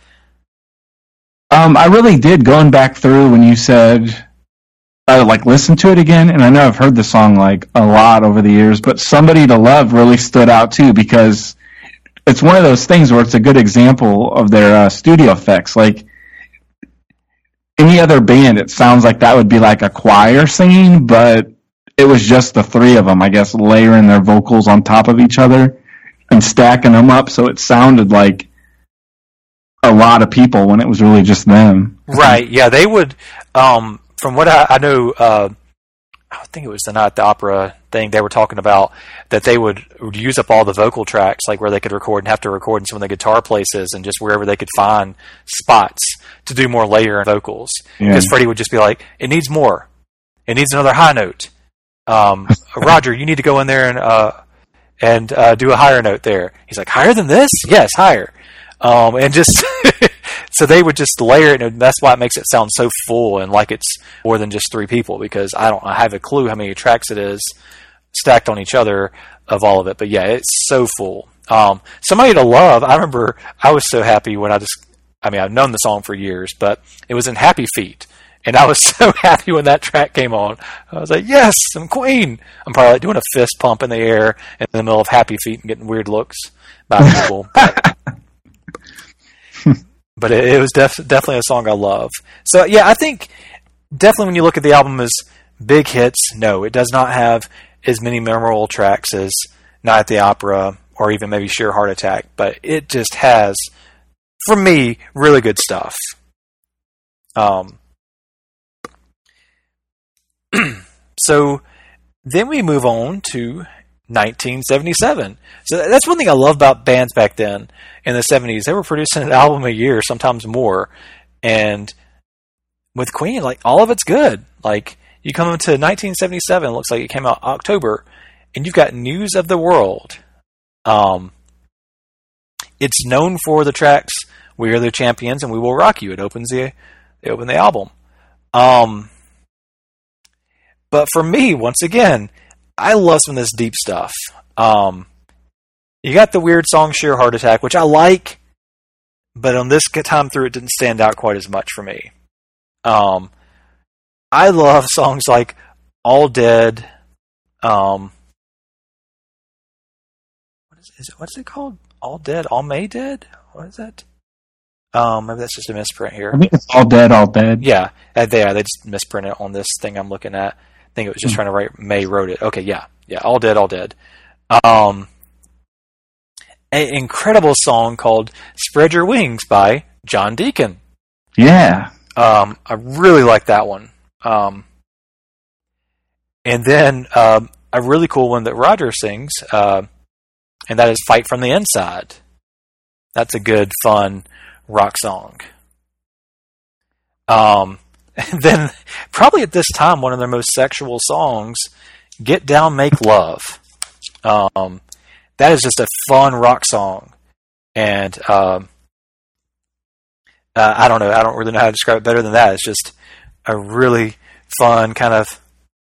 I really did, going back through when you said listen to it again, and I know I've heard the song like a lot over the years, but Somebody to Love really stood out too because it's one of those things where it's a good example of their studio effects. Like any other band, it sounds like that would be like a choir singing, but it was just the 3 of them, I guess, layering their vocals on top of each other and stacking them up, so it sounded like a lot of people when it was really just them. Right, yeah, they would, from what I know, I think it was the Night at the Opera thing they were talking about, that they would use up all the vocal tracks, like where they could record and have to record in some of the guitar places and just wherever they could find spots to do more layer vocals. Because Freddie would just be like, it needs more. It needs another high note. Roger, you need to go in there and do a higher note there. He's like, higher than this? Yes, higher. And just so they would just layer it, and that's why it makes it sound so full and like it's more than just 3 people, because I have a clue how many tracks it is stacked on each other of all of it. But yeah, it's so full. Somebody to Love, I remember I was so happy when I've known the song for years, but it was in Happy Feet, And I was so happy when that track came on. I was like, yes, I'm Queen. I'm probably like doing a fist pump in the air in the middle of Happy Feet and getting weird looks by people. But it was definitely a song I love. So, yeah, I think definitely when you look at the album as big hits, no, it does not have as many memorable tracks as Night at the Opera or even maybe Sheer Heart Attack. But it just has, for me, really good stuff. So then we move on to 1977. So that's one thing I love about bands back then in the 70s. They were producing an album a year, sometimes more. And with Queen, like, all of it's good. Like, you come into 1977, it looks like it came out October, and you've got News of the World. It's known for the tracks We Are the Champions and We Will Rock You. They open the album. But for me, once again, I love some of this deep stuff. You got the weird song Sheer Heart Attack, which I like, but on this time through, it didn't stand out quite as much for me. I love songs like All Dead. What's it called? All Dead? All May Dead? What is that? Maybe that's just a misprint here. I think it's All Dead, All Dead. Yeah, they just misprinted it on this thing I'm looking at. I think it was just trying to write May wrote it. Okay, yeah, All Dead, All Dead. An incredible song called Spread Your Wings by John Deacon. Yeah. I really like that one. And then a really cool one that Roger sings, and that is Fight from the Inside. That's a good, fun rock song. And then, probably at this time, one of their most sexual songs, Get Down, Make Love. That is just a fun rock song. And I don't know. I don't really know how to describe it better than that. It's just a really fun, kind of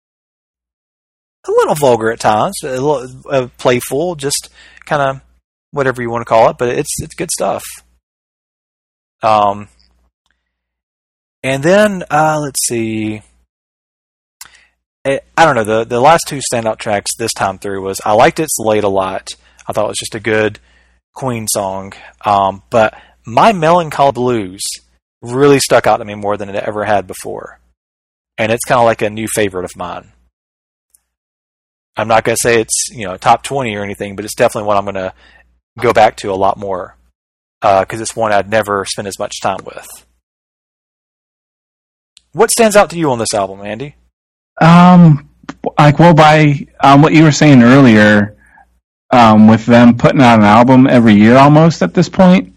a little vulgar at times, a little playful, just kind of whatever you want to call it. But it's good stuff. And then, let's see. I don't know, the last two standout tracks this time through was, I liked It's Late a lot. I thought it was just a good Queen song. But My Melancholy Blues really stuck out to me more than it ever had before. And it's kind of like a new favorite of mine. I'm not going to say it's, top 20 or anything, but it's definitely one I'm going to go back to a lot more. Because it's one I'd never spent as much time with. What stands out to you on this album, Andy? By what you were saying earlier, with them putting out an album every year almost at this point.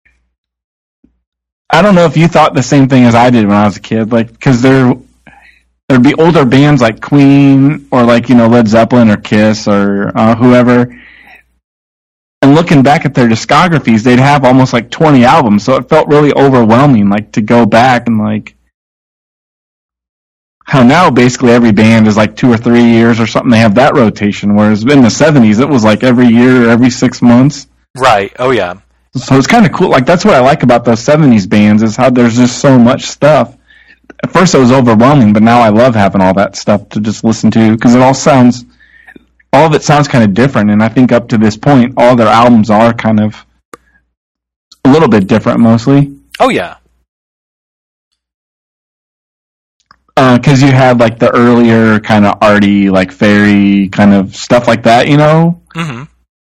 I don't know if you thought the same thing as I did when I was a kid, because there'd be older bands like Queen or Led Zeppelin or Kiss or whoever. And looking back at their discographies, they'd have almost 20 albums, so it felt really overwhelming, to go back and how now basically every band is 2 or 3 years or something. They have that rotation, whereas in the 70s it was every year or every 6 months. Right. Oh yeah. So it's kind of cool. That's what I like about those 70s bands is how there's just so much stuff. At first it was overwhelming, but now I love having all that stuff to just listen to because all of it sounds kind of different. And I think up to this point, all their albums are kind of a little bit different mostly. Oh yeah. Because you had the earlier kind of arty, fairy kind of stuff like that, Mm-hmm.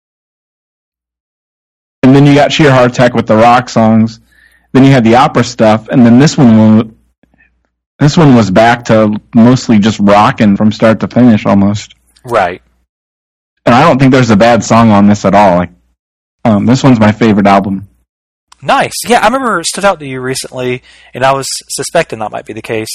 And then you got Sheer Heart Attack with the rock songs. Then you had the opera stuff, and then this one was back to mostly just rocking from start to finish almost. Right. And I don't think there's a bad song on this at all. This one's my favorite album. Nice. Yeah, I remember it stood out to you recently, and I was suspecting that might be the case.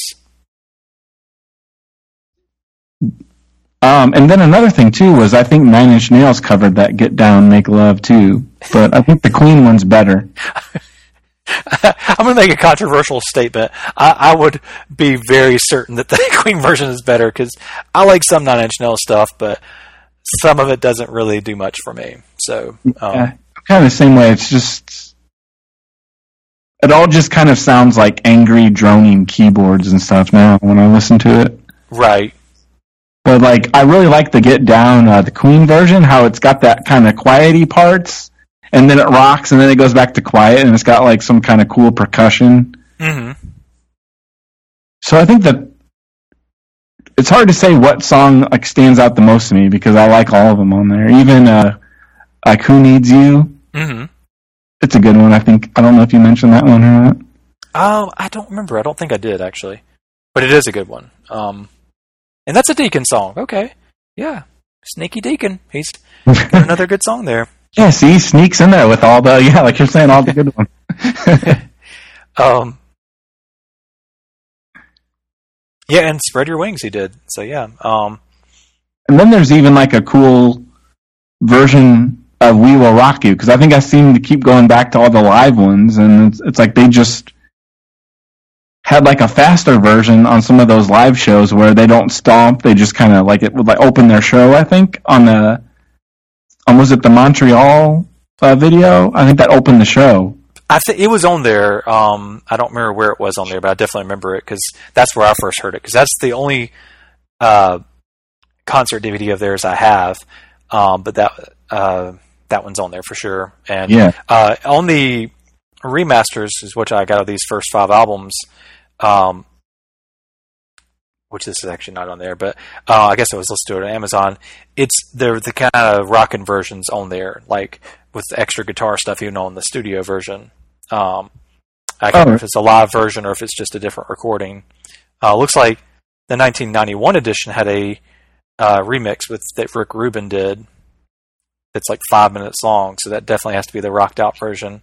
And then another thing, too, was I think Nine Inch Nails covered that Get Down, Make Love, too. But I think the Queen one's better. I'm going to make a controversial statement. I would be very certain that the Queen version is better, because I like some Nine Inch Nails stuff, but some of it doesn't really do much for me. So, kind of the same way. It's just... it all just kind of sounds like angry droning keyboards and stuff now when I listen to it. Right. But like, I really like the Get Down, the Queen version, how it's got that kind of quiety parts, and then it rocks, and then it goes back to quiet, and it's got like some kind of cool percussion. Mm-hmm. So I think that it's hard to say what song like stands out the most to me because I like all of them on there. Even like Who Needs You? Mm-hmm. It's a good one. I think. I don't know if you mentioned that one or not. I don't remember. I don't think I did actually, but it is a good one. And that's a Deacon song. Okay, yeah, Sneaky Deacon. He's got another good song there. Yeah, see, he sneaks in there with all the like you're saying, all the good ones. Yeah, and Spread Your Wings he did. So yeah. And then there's even like a cool version of We Will Rock You, because I think I seem to keep going back to all the live ones, and it's like they just had like a faster version on some of those live shows where they don't stomp, they just kind of like it would like open their show, I think, on was it the Montreal video? I think that opened the show. I think it was on there. I don't remember where it was on there, but I definitely remember it because that's where I first heard it. Because that's the only concert DVD of theirs I have. But that one's on there for sure. And on the remasters is which I got of these first 5 albums. Which this is actually not on there, but I guess I was listening to it on Amazon. They're the kind of rockin' versions on there, like with the extra guitar stuff, even on the studio version. I can't remember if it's a live version or if it's just a different recording. Looks like the 1991 edition had a remix that Rick Rubin did. It's like 5 minutes long, so that definitely has to be the rocked out version.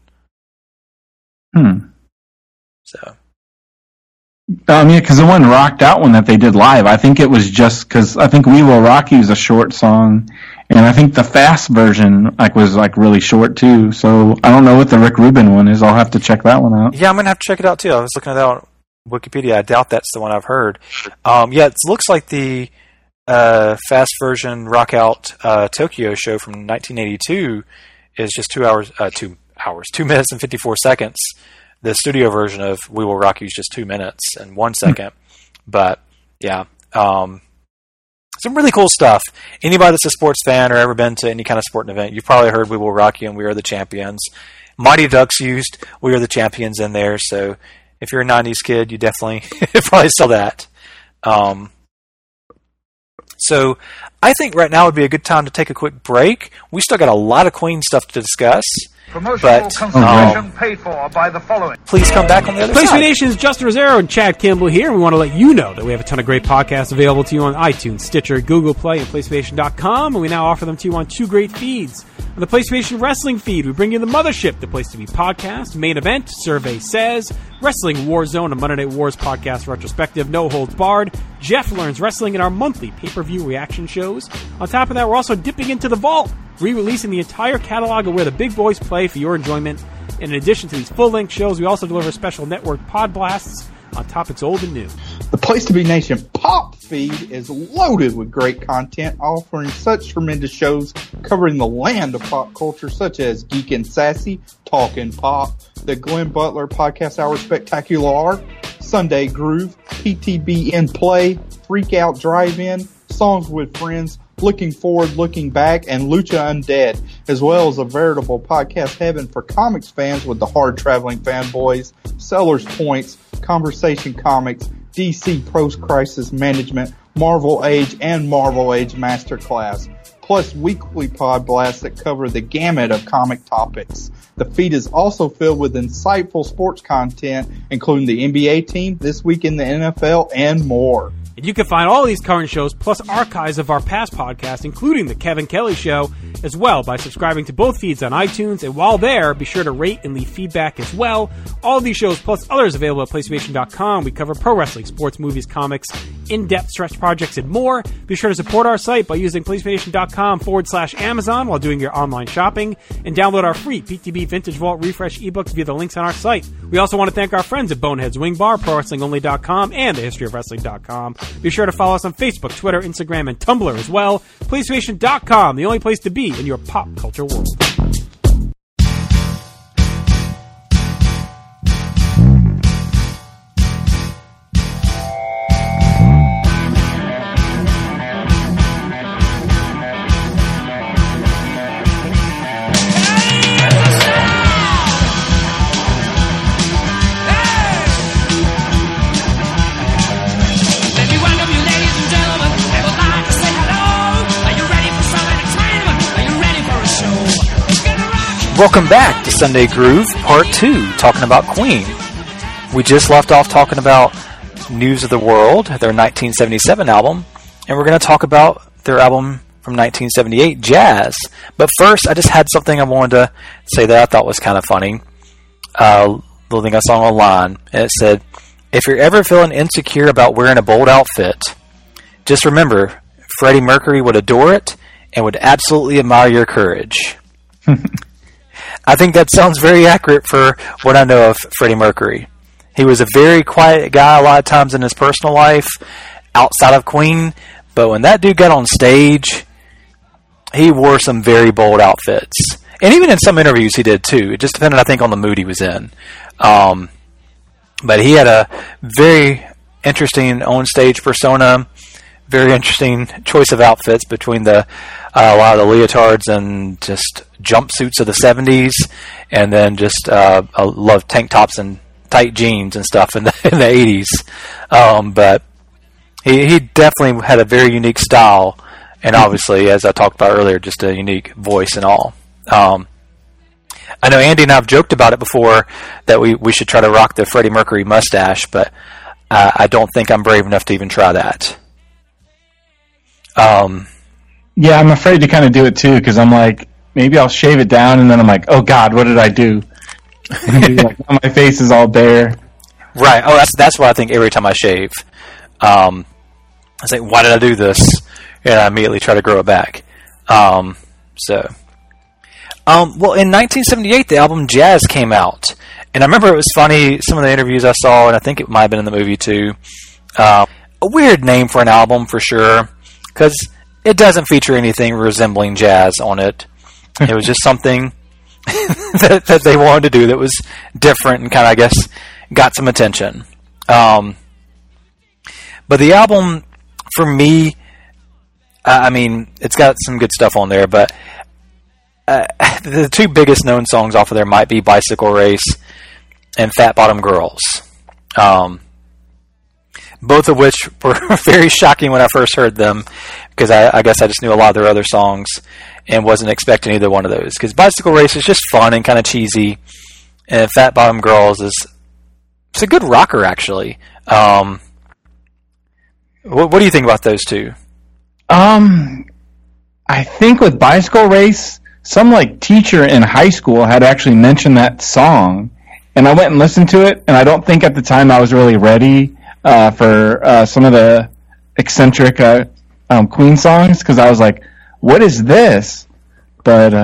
So. Yeah, because the one rocked out one that they did live, I think it was just because I think We Will Rock You is a short song, and I think the fast version was really short too. So I don't know what the Rick Rubin one is. I'll have to check that one out. Yeah, I'm gonna have to check it out too. I was looking at that on Wikipedia. I doubt that's the one I've heard. It looks like the fast version Rock Out Tokyo show from 1982 is just 2 minutes and 54 seconds. The studio version of We Will Rock You is just 2 minutes and 1 second. But, yeah. Some really cool stuff. Anybody that's a sports fan or ever been to any kind of sporting event, you've probably heard We Will Rock You and We Are the Champions. Mighty Ducks used We Are the Champions in there, so if you're a 90s kid, you definitely probably saw that. So I think right now would be a good time to take a quick break. We still got a lot of Queen stuff to discuss. Promotional consideration paid for by the following. Please come back on the other side. PlayStation Nation's Justin Rosero and Chad Kimball here. We want to let you know that we have a ton of great podcasts available to you on iTunes, Stitcher, Google Play, and PlayStation.com, and we now offer them to you on 2 great feeds. On the PlayStation Wrestling feed, we bring you the Mothership, the Place to Be podcast, Main Event, Survey Says, Wrestling Warzone, a Monday Night Wars podcast retrospective, No Holds Barred, Jeff Learns Wrestling, and our monthly pay-per-view reaction shows. On top of that, we're also dipping into the vault, re-releasing the entire catalog of where the big boys play for your enjoyment. And in addition to these full-length shows, we also deliver special network pod blasts on topics old and new. The Place to Be Nation Pop feed is loaded with great content, offering such tremendous shows covering the land of pop culture, such as Geek and Sassy, Talkin' Pop, the Glenn Butler Podcast Hour Spectacular, Sunday Groove, PTB in Play, Freak Out Drive-In, Songs with Friends, Looking Forward, Looking Back, and Lucha Undead, as well as a veritable podcast heaven for comics fans with the hard-traveling fanboys, Sellers Points, Conversation Comics, DC Post-Crisis Management, Marvel Age, and Marvel Age Masterclass, plus weekly pod blasts that cover the gamut of comic topics. The feed is also filled with insightful sports content, including the NBA team, This Week in the NFL, and more. And you can find all these current shows, plus archives of our past podcasts, including The Kevin Kelly Show, as well by subscribing to both feeds on iTunes. And while there, be sure to rate and leave feedback as well. All of these shows, plus others available at PlayStation.com. We cover pro wrestling, sports, movies, comics, in-depth stretch projects, and more. Be sure to support our site by using PlayStation.com/Amazon while doing your online shopping. And download our free PTB Vintage Vault Refresh ebooks via the links on our site. We also want to thank our friends at Boneheads Wing Bar, ProWrestlingOnly.com, and TheHistoryOfWrestling.com. Be sure to follow us on Facebook, Twitter, Instagram, and Tumblr as well. PlayStation.com, the only place to be in your pop culture world. Welcome back to Sunday Groove Part 2, talking about Queen. We just left off talking about News of the World, their 1977 album, and we're going to talk about their album from 1978, Jazz. But first, I just had something I wanted to say that I thought was kind of funny. Loading us on a line, and it said, if you're ever feeling insecure about wearing a bold outfit, just remember, Freddie Mercury would adore it and would absolutely admire your courage. I think that sounds very accurate for what I know of Freddie Mercury. He was a very quiet guy a lot of times in his personal life, outside of Queen, but when that dude got on stage, he wore some very bold outfits. And even in some interviews he did too. It just depended, I think, on the mood he was in. But he had a very interesting on-stage persona, very interesting choice of outfits between a lot of the leotards and just jumpsuits of the 70s, and then just I love tank tops and tight jeans and stuff in the 80s. But he definitely had a very unique style, and obviously, as I talked about earlier, just a unique voice and all. I know Andy and I have joked about it before that we should try to rock the Freddie Mercury mustache, but I don't think I'm brave enough to even try that. Yeah, I'm afraid to kind of do it too, because I'm like, maybe I'll shave it down, and then I'm like, oh God, what did I do? Like, my face is all bare. Right. Oh, that's what I think every time I shave. I say, why did I do this? And I immediately try to grow it back. Well, in 1978, the album Jazz came out. And I remember it was funny, some of the interviews I saw, and I think it might have been in the movie too. A weird name for an album, for sure, because it doesn't feature anything resembling jazz on it. It was just something that they wanted to do that was different and kind of, I guess, got some attention. But the album, for me, I mean, it's got some good stuff on there, but the two biggest known songs off of there might be Bicycle Race and Fat Bottom Girls. Both of which were very shocking when I first heard them, because I guess I just knew a lot of their other songs and wasn't expecting either one of those. Because Bicycle Race is just fun and kind of cheesy, and Fat Bottom Girls it's a good rocker, actually. What do you think about those two? I think with Bicycle Race, some like teacher in high school had actually mentioned that song, and I went and listened to it, and I don't think at the time I was really ready for some of the eccentric Queen songs, because I was like, what is this? But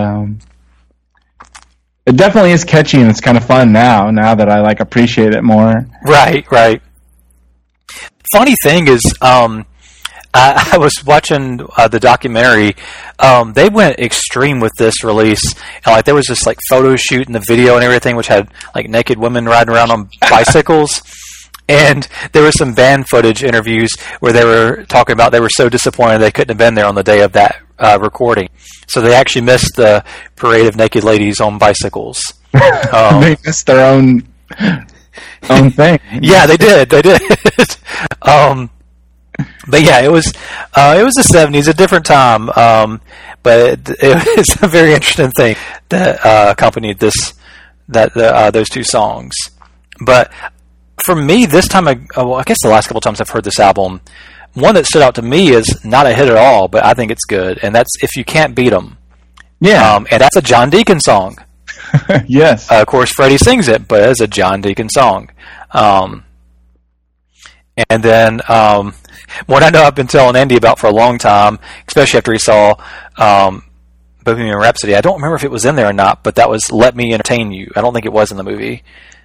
it definitely is catchy, and it's kind of fun now that I like appreciate it more. Right. Funny thing is, I was watching the documentary. They went extreme with this release, and like there was this like photo shoot in the video and everything, which had like naked women riding around on bicycles. And there was some band footage interviews where they were talking about they were so disappointed they couldn't have been there on the day of that recording. So they actually missed the parade of naked ladies on bicycles. They missed their own thing. Yeah, they did. But yeah, it was the 70s, a different time. But it was a very interesting thing that accompanied those two songs. But for me, this time, I guess the last couple times I've heard this album, one that stood out to me is not a hit at all, but I think it's good, and that's If You Can't Beat 'Em. Yeah. And that's a John Deacon song. Yes. Of course, Freddie sings it, but it's a John Deacon song. And then one I know I've been telling Andy about for a long time, especially after he saw Bohemian Rhapsody. I don't remember if it was in there or not, but that was Let Me Entertain You. I don't think it was in the movie.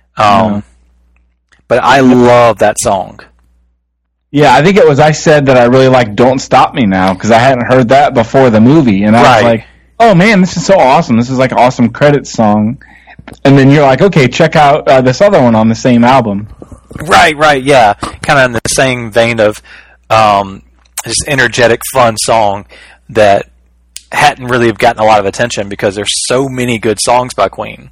But I love that song. Yeah, I think it was I said that I really like Don't Stop Me Now, because I hadn't heard that before the movie. And I was like, oh man, this is so awesome. This is like an awesome credits song. And then you're like, okay, check out this other one on the same album. Right, yeah. Kind of in the same vein of this energetic, fun song that hadn't really gotten a lot of attention because there's so many good songs by Queen.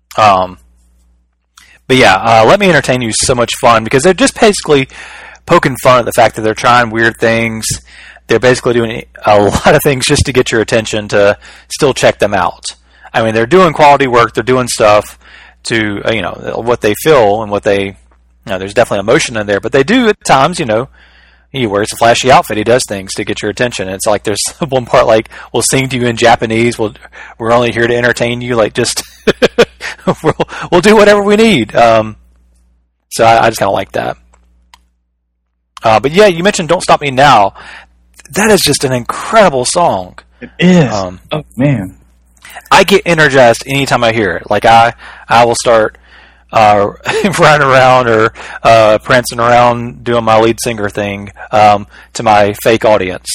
But yeah, Let Me Entertain You is so much fun because they're just basically poking fun at the fact that they're trying weird things. They're basically doing a lot of things just to get your attention to still check them out. I mean, they're doing quality work. They're doing stuff to, what they feel and what they, there's definitely emotion in there. But they do at times, he wears a flashy outfit. He does things to get your attention. It's like there's one part like, we'll sing to you in Japanese. We're only here to entertain you. Like, just we'll do whatever we need. So I just kind of like that. But yeah, you mentioned "Don't Stop Me Now." That is just an incredible song. It is. Oh man, I get energized anytime I hear it. Like I will start running around or prancing around doing my lead singer thing to my fake audience.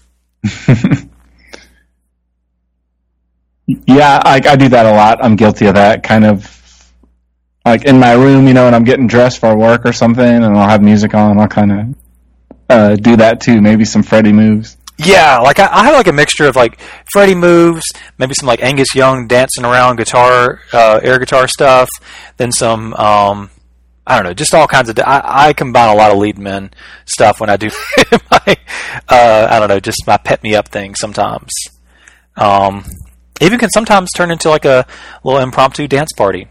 Yeah, I do that a lot. I'm guilty of that. Kind of like in my room, when I'm getting dressed for work or something, and I'll have music on. I'll kind of do that too. Maybe some Freddie moves. Yeah, like I have like a mixture of like Freddie moves, maybe some like Angus Young dancing around guitar, air guitar stuff, then some I don't know, just all kinds of. I combine a lot of lead men stuff when I do my I don't know, just my pep me up thing sometimes. Even can sometimes turn into like a little impromptu dance party.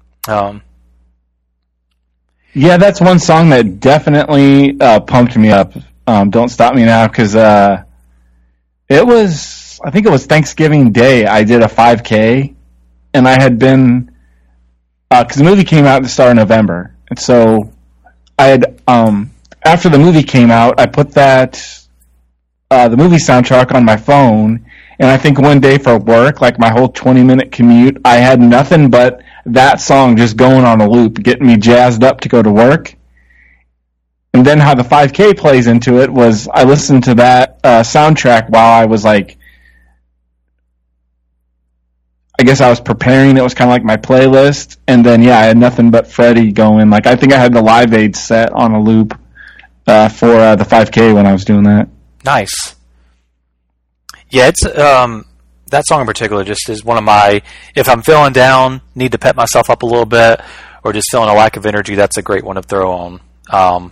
Yeah, that's one song that definitely pumped me up. "Don't Stop Me Now," because I think it was Thanksgiving Day. I did a 5K, and I had been because the movie came out at the start of November, and so I had after the movie came out, I put that the movie soundtrack on my phone, and I think one day for work, like my whole 20-minute commute, I had nothing but that song just going on a loop, getting me jazzed up to go to work. And then how the 5K plays into it was I listened to that soundtrack while I was like, I guess I was preparing. It was kind of like my playlist. And then, yeah, I had nothing but Freddie going. Like, I think I had the Live Aid set on a loop for the 5K when I was doing that. Nice. Yeah, it's that song in particular just is one of my, if I'm feeling down, need to pep myself up a little bit, or just feeling a lack of energy, that's a great one to throw on.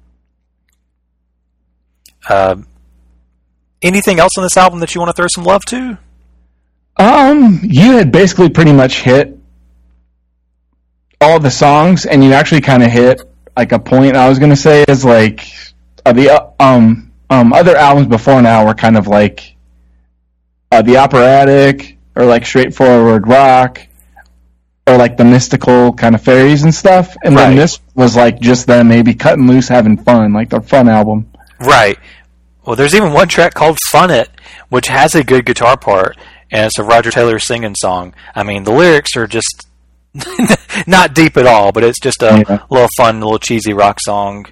Anything else on this album that you want to throw some love to? You had basically pretty much hit all the songs, and you actually kind of hit like a point I was going to say is like the other albums before now were kind of like the operatic or like straightforward rock or like the mystical kind of fairies and stuff, and then this was like just them maybe cutting loose, having fun, like their fun album. Right. Well, there's even one track called "Fun It," which has a good guitar part, and it's a Roger Taylor singing song. I mean, the lyrics are just not deep at all, but it's just a little fun, little cheesy rock song.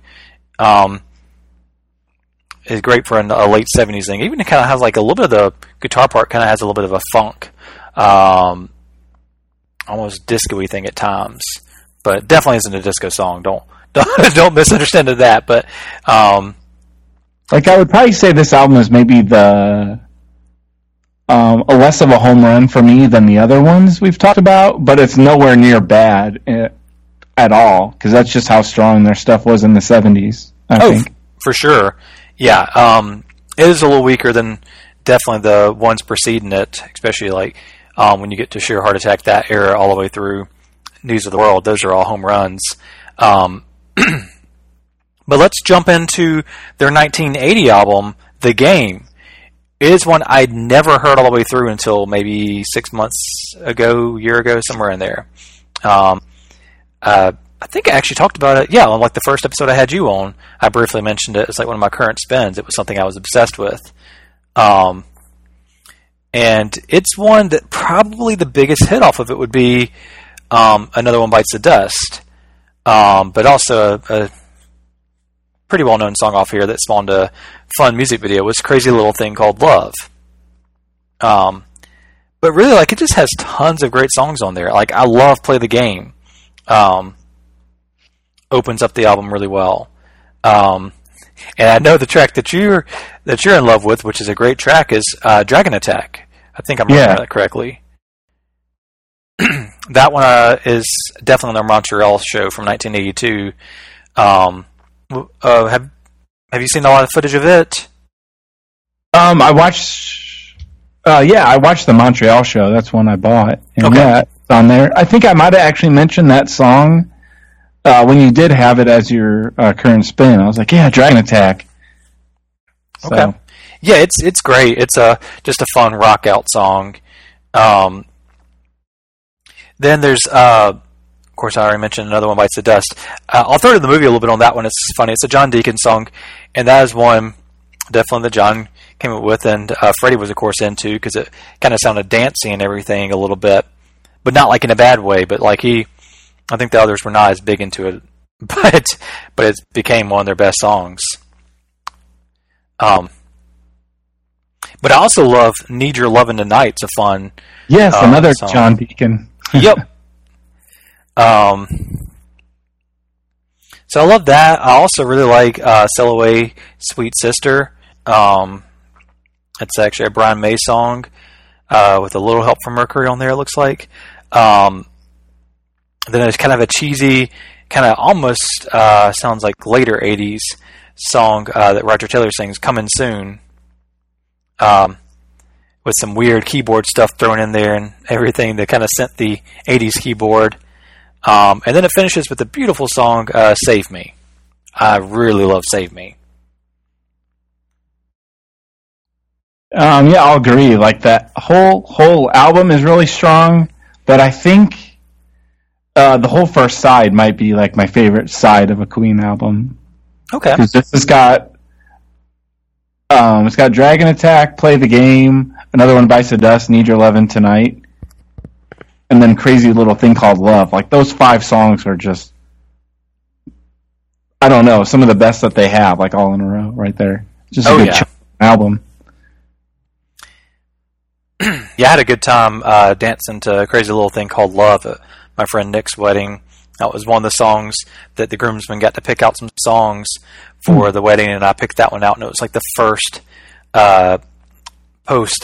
It's great for a late 70s thing. Even it kind of has like a little bit of the guitar part kind of has a little bit of a funk, almost disco-y thing at times, but definitely isn't a disco song. Don't misunderstand that, but like I would probably say this album is maybe the a less of a home run for me than the other ones we've talked about, but it's nowhere near bad at all, because that's just how strong their stuff was in the 70s, I think. For sure. Yeah, it is a little weaker than definitely the ones preceding it, especially like when you get to Sheer Heart Attack, that era all the way through News of the World. Those are all home runs. But let's jump into their 1980 album, The Game. It is one I'd never heard all the way through until maybe 6 months ago, year ago, somewhere in there. I think I actually talked about it, on like the first episode I had you on. I briefly mentioned it. It's like one of my current spins. It was something I was obsessed with. And it's one that probably the biggest hit off of it would be Another One Bites the Dust. But also a pretty well-known song off here that spawned a fun music video was Crazy Little Thing Called Love. But really, like, it just has tons of great songs on there. Like, I love Play the Game. Opens up the album really well. And I know the track that you're in love with, which is a great track, is Dragon Attack. I think I'm remembering that correctly. That one is definitely on the Montreal show from 1982. Have you seen a lot of footage of it? I watched Yeah, I watched the Montreal show. That's one I bought. And Okay. yeah, it's on there. I think I might have actually mentioned that song when you did have it as your current spin. I was like, yeah, Dragon Attack. So, Okay. Yeah, it's great. It's just a fun rock out song. Then there's of course I already mentioned another one, Bites the Dust. I'll throw to the movie a little bit on that one. It's funny. It's a John Deacon song, and that is one definitely that John came up with, and Freddie was of course into, because it kind of sounded dancey and everything a little bit, but not like in a bad way. But like I think the others were not as big into it, but it became one of their best songs. But I also love Need Your Lovin' Tonight. It's a fun yes, another song. John Deacon. Yep. So I love that. I also really like Sail Away, Sweet Sister. It's actually a Brian May song with a little help from Mercury on there, it looks like. Then there's kind of a cheesy, kind of almost sounds like later 80s song that Roger Taylor sings, Coming Soon. With some weird keyboard stuff thrown in there and everything that kind of sent the 80s keyboard. And then it finishes with a beautiful song, Save Me. I really love Save Me. Yeah, I'll agree. Like that whole album is really strong, but I think the whole first side might be like my favorite side of a Queen album. Okay. Because this has got it's got Dragon Attack, Play the Game, another one, Bites the Dust, Need Your Lovin' Tonight, and then Crazy Little Thing Called Love. Like those 5 songs are just, I don't know, some of the best that they have, like all in a row, right there. Just a good album. Yeah, I had a good time dancing to Crazy Little Thing Called Love at my friend Nick's wedding. That was one of the songs that the groomsmen got to pick out some songs for the wedding, and I picked that one out, and it was like the first post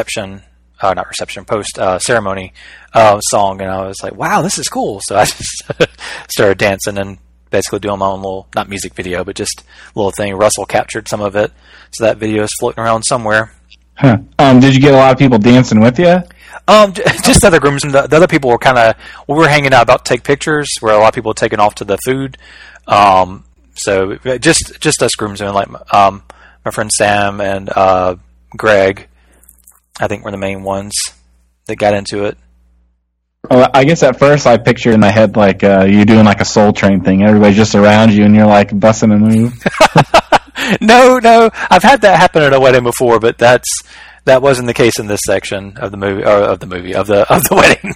ceremony song, and I was like, wow, this is cool. So I just started dancing and basically doing my own little, not music video, but just a little thing. Russell captured some of it, so that video is floating around somewhere. Huh. Did you get a lot of people dancing with you? Just other groomsmen. The other people were we were hanging out about to take pictures, where a lot of people had taken off to the food. So just us groomsmen, like my friend Sam and Greg, I think were the main ones that got into it. Well, I guess at first I pictured in my head like you doing like a Soul Train thing. Everybody's just around you and you're like busting a move. No, I've had that happen at a wedding before, but that wasn't the case in this section of the movie, or of the wedding.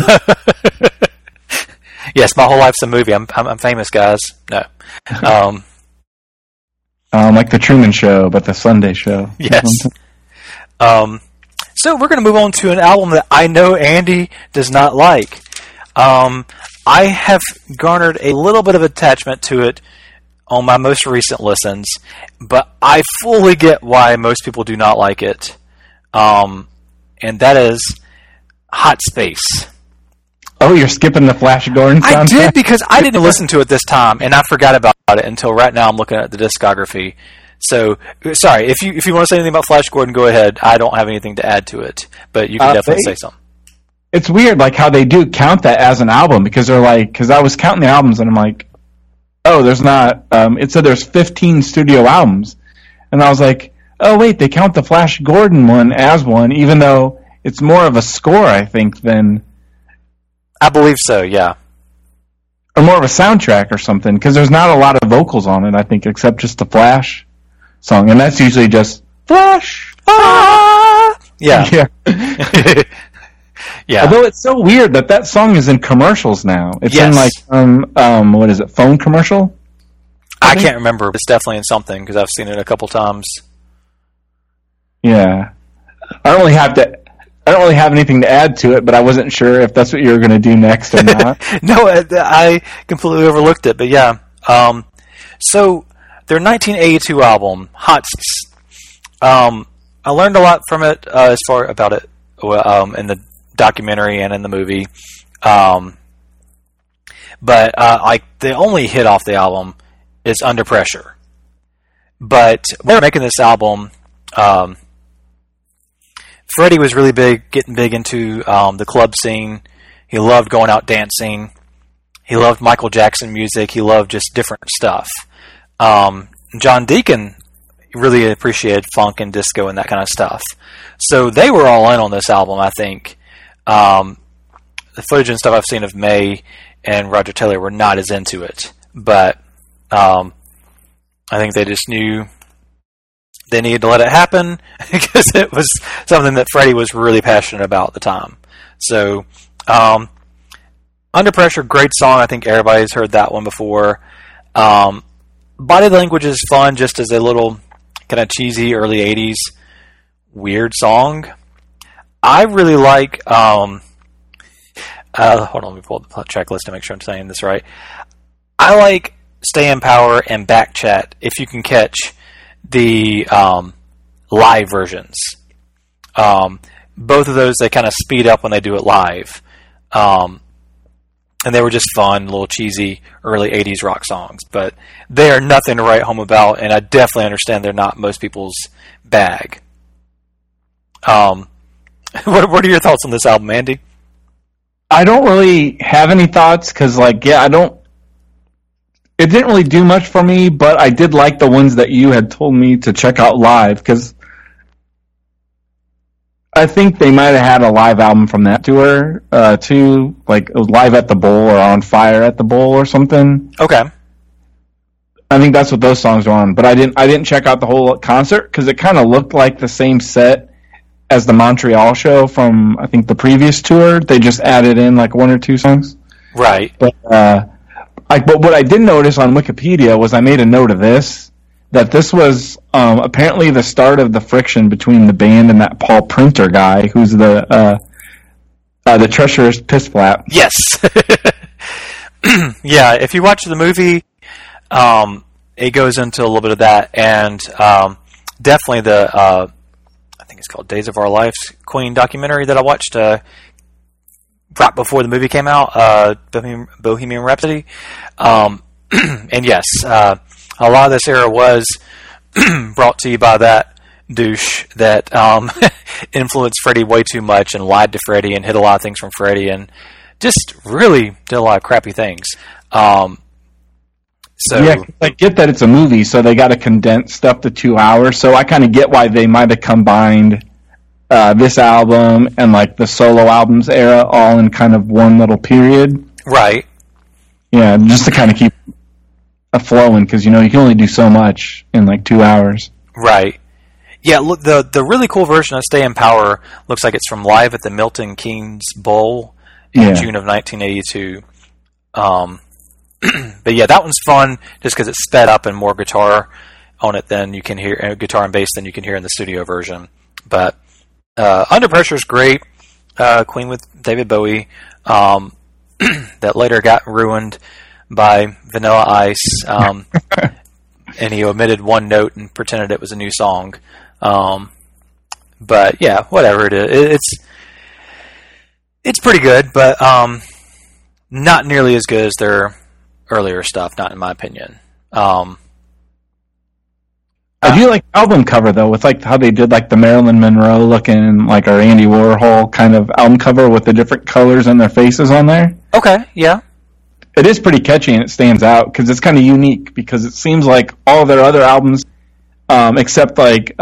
Yes, my whole life's a movie. I'm famous, guys. No. Like the Truman Show, but the Sunday Show. Yes. So we're going to move on to an album that I know Andy does not like. I have garnered a little bit of attachment to it on my most recent listens, but I fully get why most people do not like it. And that is Hot Space. Oh, you're skipping the Flash Gordon soundtrack? I did, because I didn't listen to it this time, and I forgot about it until right now I'm looking at the discography. So, sorry, if you want to say anything about Flash Gordon, go ahead. I don't have anything to add to it, but you can definitely say something. It's weird, like, how they do count that as an album, because they're like, because I was counting the albums, and I'm like, oh, there's not, it said there's 15 studio albums, and I was like, oh, wait, they count the Flash Gordon one as one, even though it's more of a score, I think, than... I believe so, yeah. Or more of a soundtrack or something, because there's not a lot of vocals on it, I think, except just the Flash song, and that's usually just Flash! Ah! Yeah. Yeah. Yeah. Although it's so weird that song is in commercials now. It's in like, what is it, phone commercial? I can't remember, but it's definitely in something, because I've seen it a couple times. Yeah. I don't really have anything to add to it, but I wasn't sure if that's what you were going to do next or not. No, I completely overlooked it, but yeah. So, their 1982 album, Hot Space. I learned a lot from it about it in the documentary and in the movie. But like the only hit off the album is Under Pressure. But when they were making this album, Freddie was really getting big into the club scene. He loved going out dancing. He loved Michael Jackson music. He loved just different stuff. John Deacon really appreciated funk and disco and that kind of stuff. So they were all in on this album, I think. The footage and stuff I've seen of May and Roger Taylor were not as into it. But I think they just knew they needed to let it happen because it was something that Freddie was really passionate about at the time. So, Under Pressure, great song. I think everybody's heard that one before. Body Language is fun just as a little kind of cheesy early 80s weird song. I really like... hold on, let me pull up the checklist to make sure I'm saying this right. I like Stay in Power and Back Chat if you can catch the live versions. Both of those, they kind of speed up when they do it live. And they were just fun, little cheesy early 80s rock songs. But they are nothing to write home about, and I definitely understand they're not most people's bag. What are your thoughts on this album, Andy? I don't really have any thoughts because, it didn't really do much for me, but I did like the ones that you had told me to check out live because I think they might have had a live album from that tour, too. Like, it was Live at the Bowl or On Fire at the Bowl or something. Okay. I think that's what those songs were on, but I didn't check out the whole concert because it kind of looked like the same set as the Montreal show from, I think, the previous tour. They just added in, like, one or two songs. Right. But what I did notice on Wikipedia was I made a note of this, that this was apparently the start of the friction between the band and that Paul Printer guy, who's the treacherous piss flap. Yes. Yeah, if you watch the movie, it goes into a little bit of that, and definitely the, I think it's called Days of Our Lives Queen documentary that I watched right before the movie came out, Bohemian Rhapsody. And yes, a lot of this era was brought to you by that douche that influenced Freddie way too much and lied to Freddie and hid a lot of things from Freddie and just really did a lot of crappy things. Yeah, I get that it's a movie, so they got to condense stuff to 2 hours. So I kind of get why they might have combined this album and like the solo albums era all in kind of one little period. Right. Yeah, just to kind of keep flowing because you can only do so much in like 2 hours. Right. Yeah. Look, the really cool version of "Stay in Power" looks like it's from live at the Milton Keynes Bowl in June of 1982. But yeah, that one's fun just because it's sped up and more guitar on it than you can hear, guitar and bass than you can hear in the studio version. But Under Pressure is great. Queen with David Bowie. That later got ruined by Vanilla Ice. And he omitted one note and pretended it was a new song. But yeah, whatever it is. It's pretty good, but not nearly as good as their earlier stuff, not in my opinion. I do like the album cover though, with like how they did like the Marilyn Monroe looking like our Andy Warhol kind of album cover with the different colors and their faces on there. Okay, yeah. It is pretty catchy and it stands out because it's kind of unique because it seems like all their other albums, except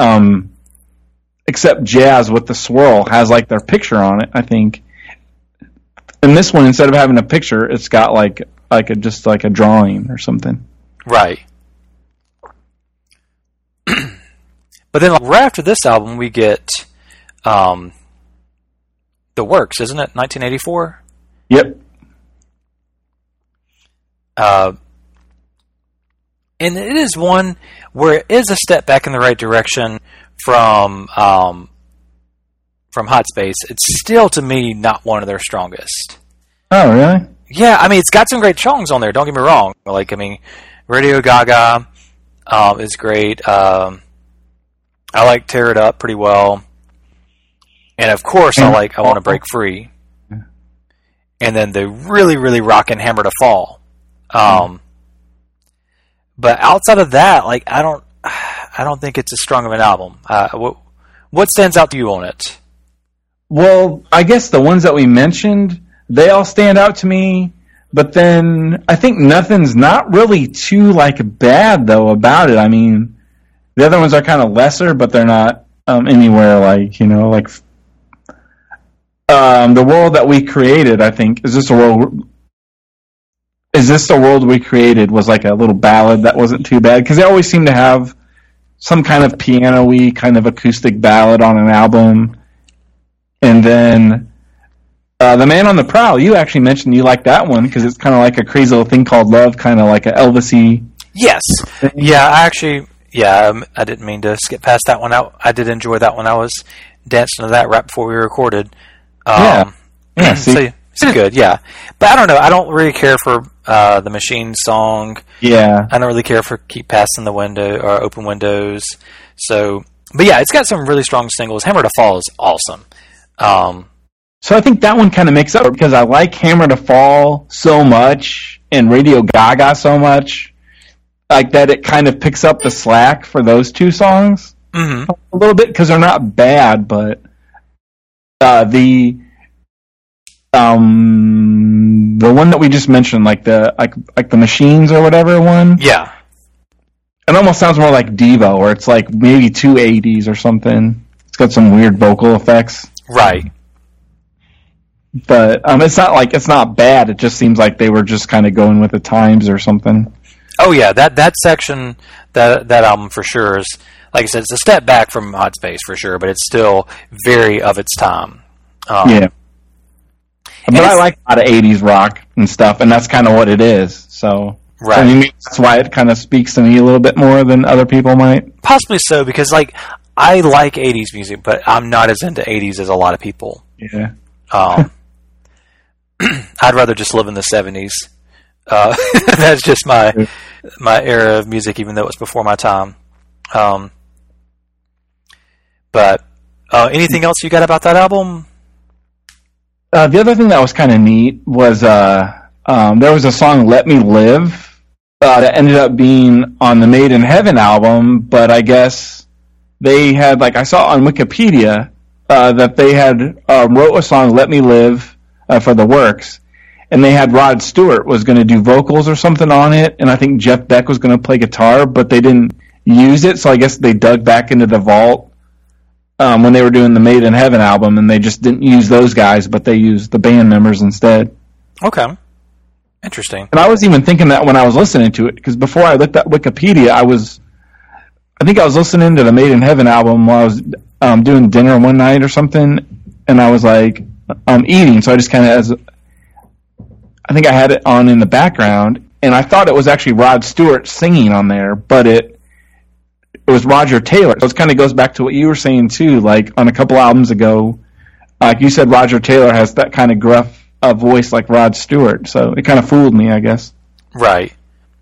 Jazz with the Swirl has like their picture on it, I think. And this one, instead of having a picture, it's got just a drawing or something. Right. But then right after this album, we get The Works, isn't it? 1984? Yep. And it is one where it is a step back in the right direction from Hot Space. It's still, to me, not one of their strongest. Oh, really? Yeah, I mean, it's got some great songs on there, don't get me wrong. Radio Gaga is great. I like Tear It Up pretty well. And, of course, I Want to Break Free. And then the really, really rockin' Hammer to Fall. But outside of that, I don't think it's as strong of an album. What stands out to you on it? Well, I guess the ones that we mentioned, they all stand out to me. But then I think nothing's not really too bad though about it. I mean, the other ones are kind of lesser, but they're not anywhere the world that we created. I think is this the world we created was like a little ballad that wasn't too bad because they always seem to have some kind of piano-y kind of acoustic ballad on an album, and then. The Man on the Prowl, you actually mentioned you like that one because it's kind of like a crazy little thing called love, kind of like a Elvis-y. Yes. Thing. Yeah, I didn't mean to skip past that one. I did enjoy that one. I was dancing to that right before we recorded. Yeah, so it's good, yeah. But I don't know. I don't really care for the Machine song. Yeah. I don't really care for Keep Passing the Window or Open Windows. So, but yeah, it's got some really strong singles. Hammer to Fall is awesome. So I think that one kind of makes up because I like Hammer to Fall so much and Radio Gaga so much, like that it kind of picks up the slack for those two songs a little bit because they're not bad, but the one that we just mentioned, like the Machines or whatever one, yeah, it almost sounds more like Devo, where it's like maybe 280s or something. It's got some weird vocal effects, right? But it's not bad. It just seems like they were just kind of going with the times or something. Oh yeah, that section, that album for sure is, like I said, it's a step back from Hot Space for sure, but it's still very of its time. Yeah. But I like a lot of 80s rock and stuff, and that's kind of what it is. So, right. I mean, that's why it kind of speaks to me a little bit more than other people might. Possibly so, because I like 80s music, but I'm not as into 80s as a lot of people. Yeah. I'd rather just live in the 70s. That's just my era of music, even though it was before my time. But anything else you got about that album? The other thing that was kind of neat was there was a song "Let Me Live" that ended up being on the Made in Heaven album, but I guess they had, I saw on Wikipedia that they had wrote a song "Let Me Live" for the Works, and they had Rod Stewart was going to do vocals or something on it, and I think Jeff Beck was going to play guitar, but they didn't use it, so I guess they dug back into the vault when they were doing the Made in Heaven album, and they just didn't use those guys, but they used the band members instead. Okay. Interesting. And I was even thinking that when I was listening to it, because before I looked at Wikipedia, I think I was listening to the Made in Heaven album while I was doing dinner one night or something, and I was eating, so I just kind of, I think I had it on in the background, and I thought it was actually Rod Stewart singing on there, but it was Roger Taylor. So it kind of goes back to what you were saying too, on a couple albums ago, like you said, Roger Taylor has that kind of gruff voice like Rod Stewart, so it kind of fooled me, I guess. Right.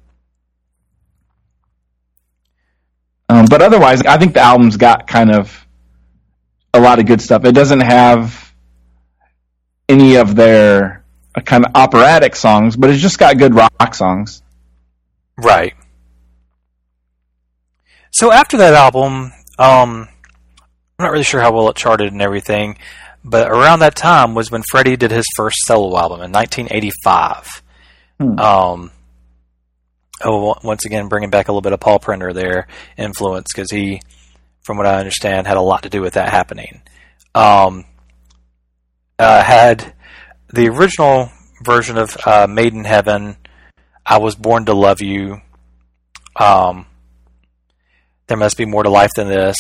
But otherwise, I think the album's got kind of a lot of good stuff. It doesn't have any of their kind of operatic songs, but it's just got good rock songs. Right. So after that album, I'm not really sure how well it charted and everything, but around that time was when Freddie did his first solo album in 1985. Once again, bringing back a little bit of Paul Printer there influence, because he, from what I understand, had a lot to do with that happening. Had the original version of Made in Heaven, I Was Born to Love You, There Must Be More to Life Than This.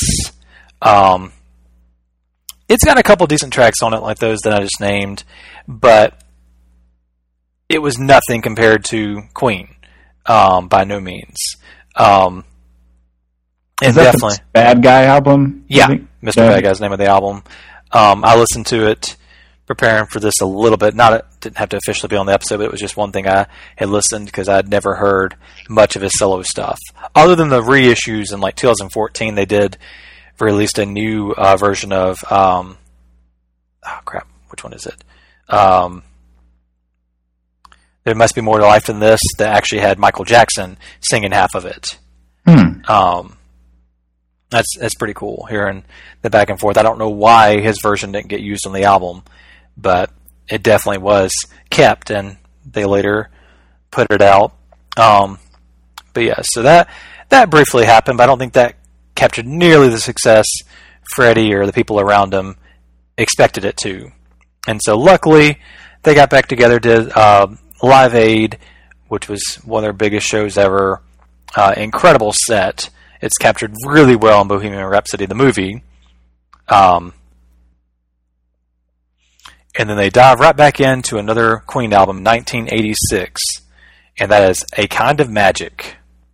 It's got a couple decent tracks on it like those that I just named, but it was nothing compared to Queen, by no means. And is that definitely the Bad Guy album? Yeah, Mr. Bad Guy's the name of the album. I listened to it preparing for this a little bit. Didn't have to officially be on the episode, but it was just one thing I had listened because I had never heard much of his solo stuff. Other than the reissues in 2014, they did released a new version of which one is it? There Must Be More to Life Than This, that actually had Michael Jackson singing half of it. That's pretty cool, hearing the back and forth. I don't know why his version didn't get used on the album, but it definitely was kept, and they later put it out. But yeah, so that briefly happened, but I don't think that captured nearly the success Freddie or the people around him expected it to. And so luckily, they got back together, did Live Aid, which was one of their biggest shows ever. Incredible set. It's captured really well in Bohemian Rhapsody, the movie. And then they dive right back into another Queen album, 1986, and that is A Kind of Magic.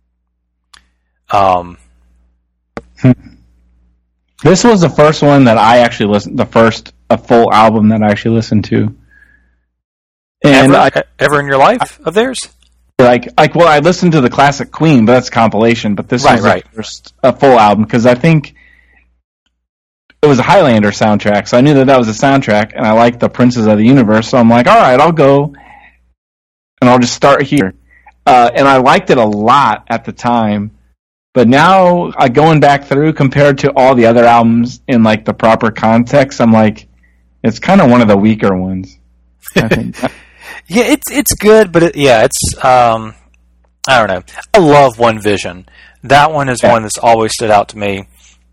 This was the first one that I actually listened. The first a full album that I actually listened to. And ever in your life of theirs? Well, I listened to the classic Queen, but that's a compilation. But this was the first a full album, because I think it was a Highlander soundtrack, so I knew that was a soundtrack, and I liked the Princes of the Universe, so I'm like, all right, I'll go, and I'll just start here. And I liked it a lot at the time, but now going back through, compared to all the other albums in like the proper context, I'm like, it's kind of one of the weaker ones, I think. Yeah, it's good, but it's I don't know. I love One Vision. That one is one that's always stood out to me.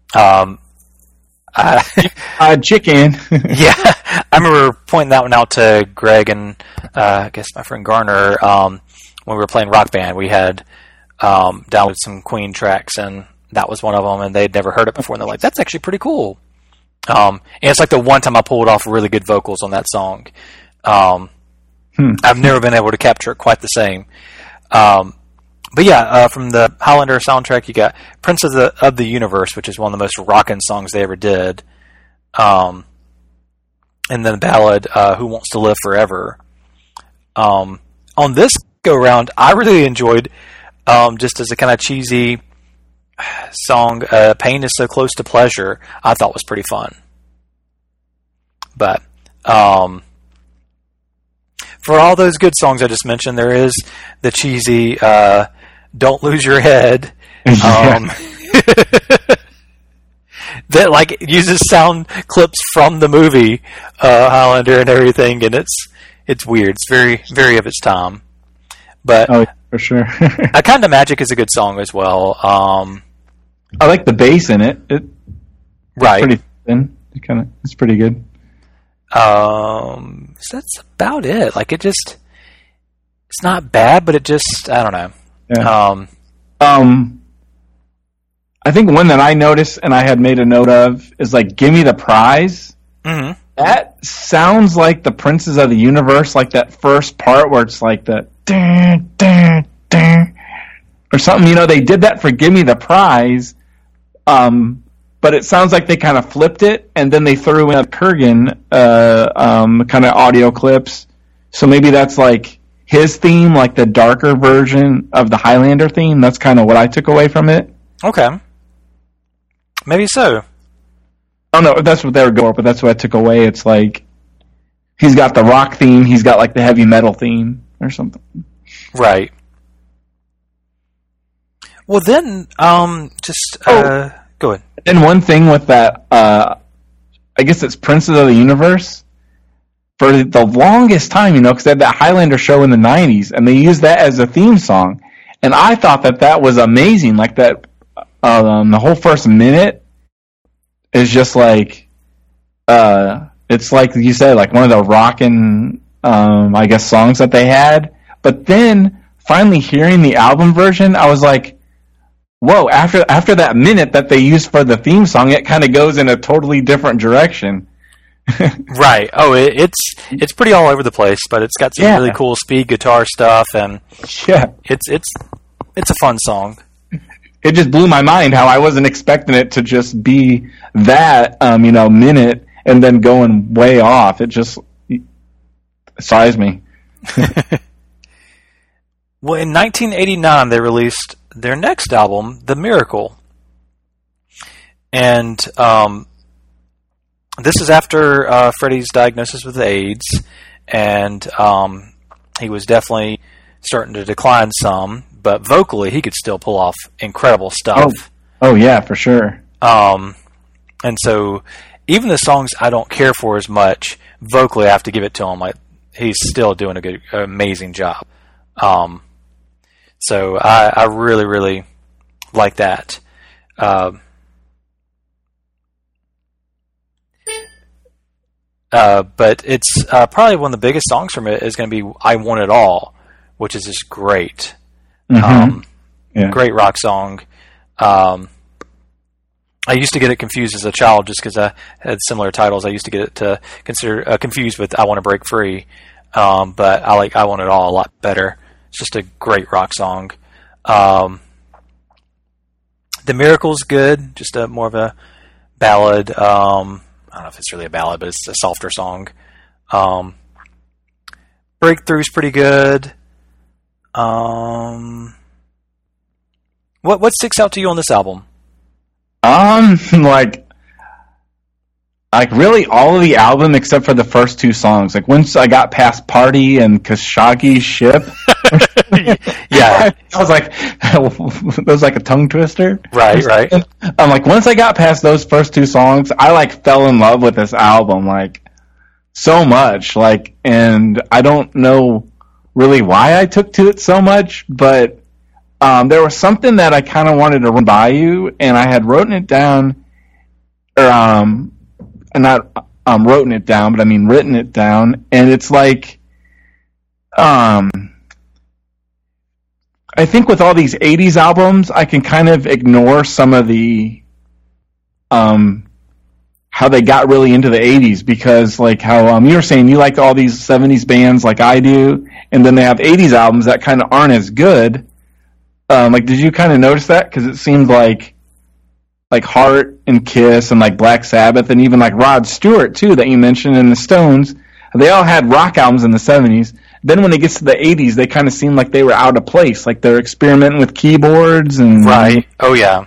Chicken. Yeah, I remember pointing that one out to Greg and I guess my friend Garner when we were playing Rock Band. We had downloaded some Queen tracks, and that was one of them, and they'd never heard it before, and they're like, that's actually pretty cool. And it's like the one time I pulled off really good vocals on that song. I've never been able to capture it quite the same. But yeah, from the Highlander soundtrack, you got Prince of the Universe, which is one of the most rockin' songs they ever did. And then the ballad, Who Wants to Live Forever. On this go-round, I really enjoyed, just as a kind of cheesy song, Pain is So Close to Pleasure, I thought was pretty fun. But, for all those good songs I just mentioned, there is the cheesy Don't Lose Your Head. That like uses sound clips from the movie Highlander and everything, and it's weird. It's very, very of its time. But for sure. A Kind of Magic is a good song as well. I like the bass in it. It's pretty thin. It's pretty good. So that's about it. Like it's not bad, but it just, I don't know. Yeah. I think one that I noticed and I had made a note of is like Gimme the Prize. Mm-hmm. That sounds like the Princes of the Universe, like that first part where it's like the dun, dun, dun, or something. They did that for Gimme the Prize. But it sounds like they kind of flipped it, and then they threw in a Kurgan kind of audio clips. So maybe that's like his theme, like the darker version of the Highlander theme. That's kind of what I took away from it. Okay. Maybe so. I don't know if that's what they were going for, but that's what I took away. It's like he's got the rock theme, he's got like the heavy metal theme or something. Right. Well, then, go ahead. And one thing with that, I guess it's Princes of the Universe. For the longest time, because they had that Highlander show in the 90s, and they used that as a theme song. And I thought that was amazing. Like that, the whole first minute is just like, it's like you said, like one of the rockin', I guess, songs that they had. But then, finally hearing the album version, I was like, whoa, after that minute that they used for the theme song, it kind of goes in a totally different direction. Right. Oh, it's pretty all over the place, but it's got some really cool speed guitar stuff, and it's a fun song. It just blew my mind how I wasn't expecting it to just be that minute and then going way off. It just surprised me. Well, in 1989, they released their next album, The Miracle. And this is after Freddie's diagnosis with AIDS, and he was definitely starting to decline some, but vocally he could still pull off incredible stuff. Oh yeah, for sure. And so even the songs I don't care for as much, vocally I have to give it to him. Like, he's still doing amazing job. So I really, really like that. But it's probably one of the biggest songs from it is going to be "I Want It All," which is just great. Great rock song. I used to get it confused as a child just because I had similar titles. I used to get it to confused with "I Want to Break Free," but I like "I Want It All" a lot better. It's just a great rock song. "The Miracle's good, just more of a ballad. I don't know if it's really a ballad, but it's a softer song. "Breakthrough's pretty good. What sticks out to you on this album? Like really all of the album except for the first two songs. Like once I got past Party and Khashoggi's Ship, Yeah, I was like, that was like a tongue twister. right. I'm like, once I got past those first two songs, I like fell in love with this album like so much. Like, and I don't know really why I took to it so much, but there was something that I kind of wanted to run by you, and I had written it down, or not written it down, but I mean written it down, and it's like, I think with all these 80s albums, I can kind of ignore some of the, how they got really into the 80s, because like how you were saying you like all these 70s bands like I do, and then they have 80s albums that kind of aren't as good. Like, did you kind of notice that? Because it seemed like Heart and Kiss and like Black Sabbath and even like Rod Stewart too that you mentioned in the Stones, they all had rock albums in the 70s. Then when it gets to the 80s, they kind of seem like they were out of place. Like they're experimenting with keyboards and Right. Oh yeah.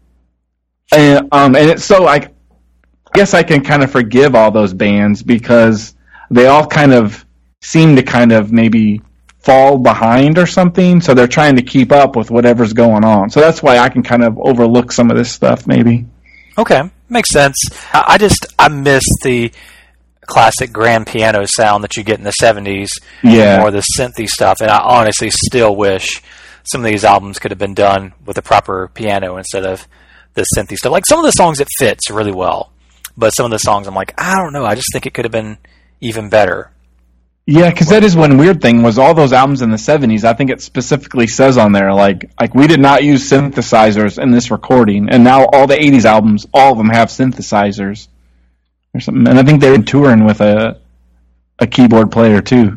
And it's so I guess I can kind of forgive all those bands because they all kind of seem to kind of maybe fall behind or something, so they're trying to keep up with whatever's going on. So that's why I can kind of overlook some of this stuff, maybe. Okay, makes sense. I miss the classic grand piano sound that you get in the 70s, more the synthy stuff, and I honestly still wish some of these albums could have been done with a proper piano instead of the synthy stuff. Like some of the songs it fits really well, but some of the songs I'm like, I don't know, I just think it could have been even better. Yeah, because that is one weird thing, was all those albums in the 70s, I think it specifically says on there, like we did not use synthesizers in this recording, and now all the 80s albums, all of them have synthesizers or something. And I think they're touring with a keyboard player, too.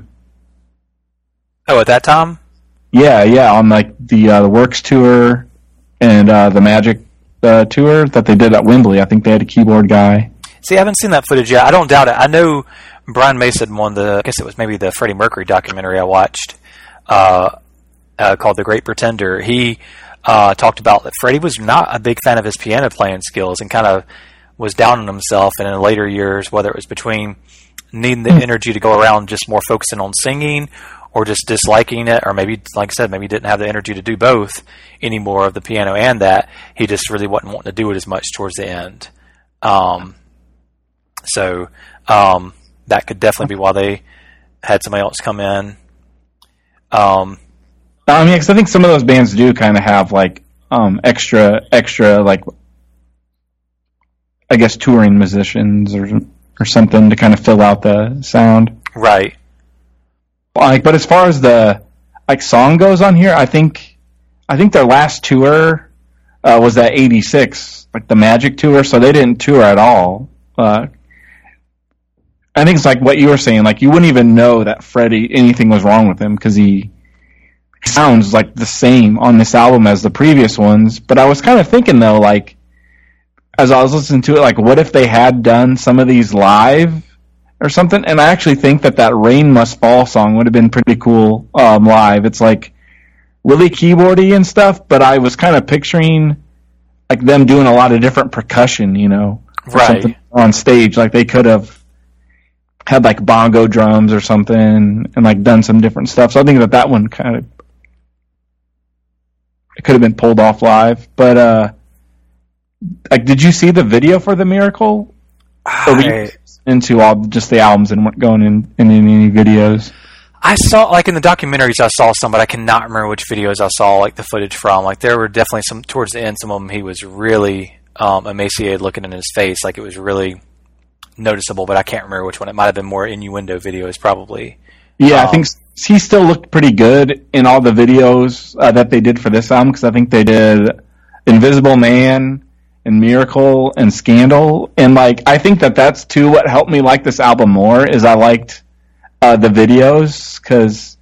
Oh, at that time? Yeah, on like the Works tour and the Magic tour that they did at Wembley. I think they had a keyboard guy. See, I haven't seen that footage yet. I don't doubt it. I know Brian Mason won I guess it was maybe the Freddie Mercury documentary I watched called The Great Pretender. He talked about that Freddie was not a big fan of his piano playing skills and kind of was down on himself. And in later years, whether it was between needing the energy to go around just more focusing on singing or just disliking it, or maybe, like I said, maybe didn't have the energy to do both anymore of the piano and that, he just really wasn't wanting to do it as much towards the end. That could definitely be why they had somebody else come in. I mean, because I think some of those bands do kind of have like extra like, I guess, touring musicians or something to kind of fill out the sound. Right. Like, but as far as the like song goes on here, I think their last tour was that '86, like the Magic tour. So they didn't tour at all. I think it's like what you were saying, like you wouldn't even know that Freddie, anything was wrong with him because he sounds like the same on this album as the previous ones. But I was kind of thinking though, like as I was listening to it, like what if they had done some of these live or something? And I actually think that Rain Must Fall song would have been pretty cool live. It's like really keyboardy and stuff, but I was kind of picturing like them doing a lot of different percussion, you know, right, on stage. Like they could have had like bongo drums or something and like done some different stuff. So I think that one kind of, it could have been pulled off live. But like, did you see the video for The Miracle? Or were you into all just the albums and weren't going in any videos? I saw, like, in the documentaries, I saw some, but I cannot remember which videos I saw, like, the footage from. Like, there were definitely some, towards the end, some of them he was really emaciated looking in his face. Like, it was really noticeable, but I can't remember which one. It might have been more innuendo videos, probably. Yeah, I think he still looked pretty good in all the videos that they did for this album, because I think they did Invisible Man and Miracle and Scandal. And, like, I think that's, too, what helped me like this album more, is I liked the videos, because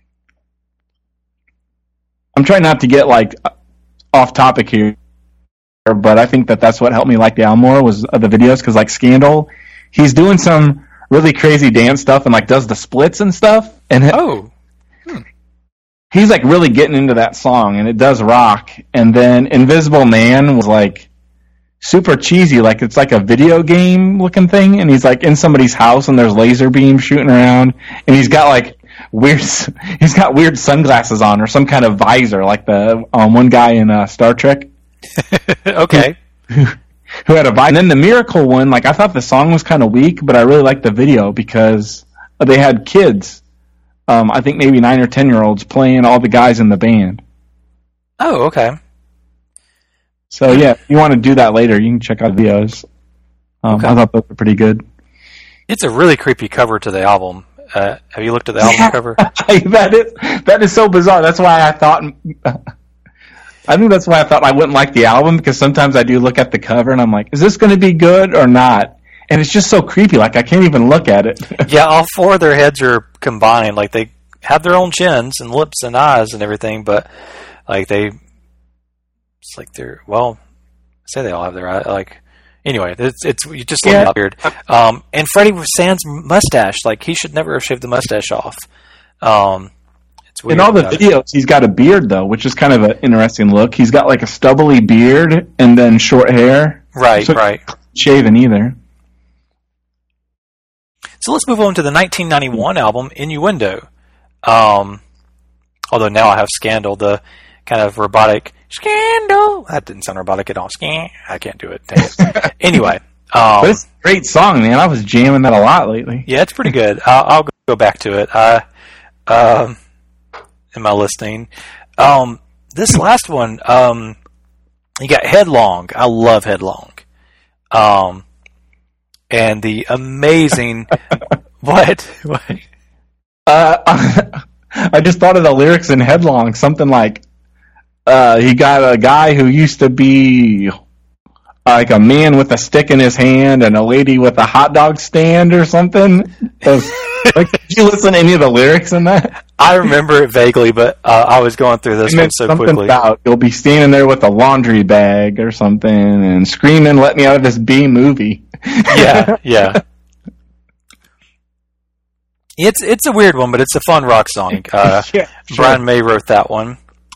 I'm trying not to get, like, off topic here, but I think that's what helped me like the album more, was the videos, because, like, Scandal, he's doing some really crazy dance stuff and, like, does the splits and stuff, and he's, like, really getting into that song, and it does rock. And then Invisible Man was, like, super cheesy, like it's like a video game looking thing, and he's like in somebody's house and there's laser beams shooting around, and he's got like weird sunglasses on, or some kind of visor, like the one guy in Star Trek. Okay. Who had a visor. And then the Miracle one, like, I thought the song was kind of weak, but I really liked the video because they had kids, I think maybe 9 or 10-year-olds playing all the guys in the band. Oh, okay. So, yeah, if you want to do that later, you can check out videos. Okay. I thought those were pretty good. It's a really creepy cover to the album. Have you looked at the album cover? That is so bizarre. That's why I thought... I think that's why I thought I wouldn't like the album, because sometimes I do look at the cover and I'm like, is this going to be good or not? And it's just so creepy. Like, I can't even look at it. Yeah, all 4 of their heads are combined. Like, they have their own chins and lips and eyes and everything, but, like, it's like they're, well, I say they all have their eye, like, anyway, it's you just look at weird. And Freddie sans mustache, like, he should never have shaved the mustache off. It's weird. In all the videos, he's got a beard, though, which is kind of an interesting look. He's got, like, a stubbly beard and then short hair. Right, so right. Shaven either. So let's move on to the 1991 album, Innuendo. Although now I have Scandal, the kind of robotic Scandal. That didn't sound robotic at all. I can't do it. Anyway. But it's a great song, man. I was jamming that a lot lately. Yeah, it's pretty good. I'll go back to it. In my listening. This last one, you got Headlong. I love Headlong. And the amazing... What? I just thought of the lyrics in Headlong. Something like, he got a guy who used to be like a man with a stick in his hand and a lady with a hot dog stand or something. Like, did you listen to any of the lyrics in that? I remember it vaguely, but I was going through this one so quickly. About, you'll be standing there with a laundry bag or something and screaming, "Let me out of this B movie." Yeah. It's a weird one, but it's a fun rock song. Yeah, sure. Brian May wrote that one.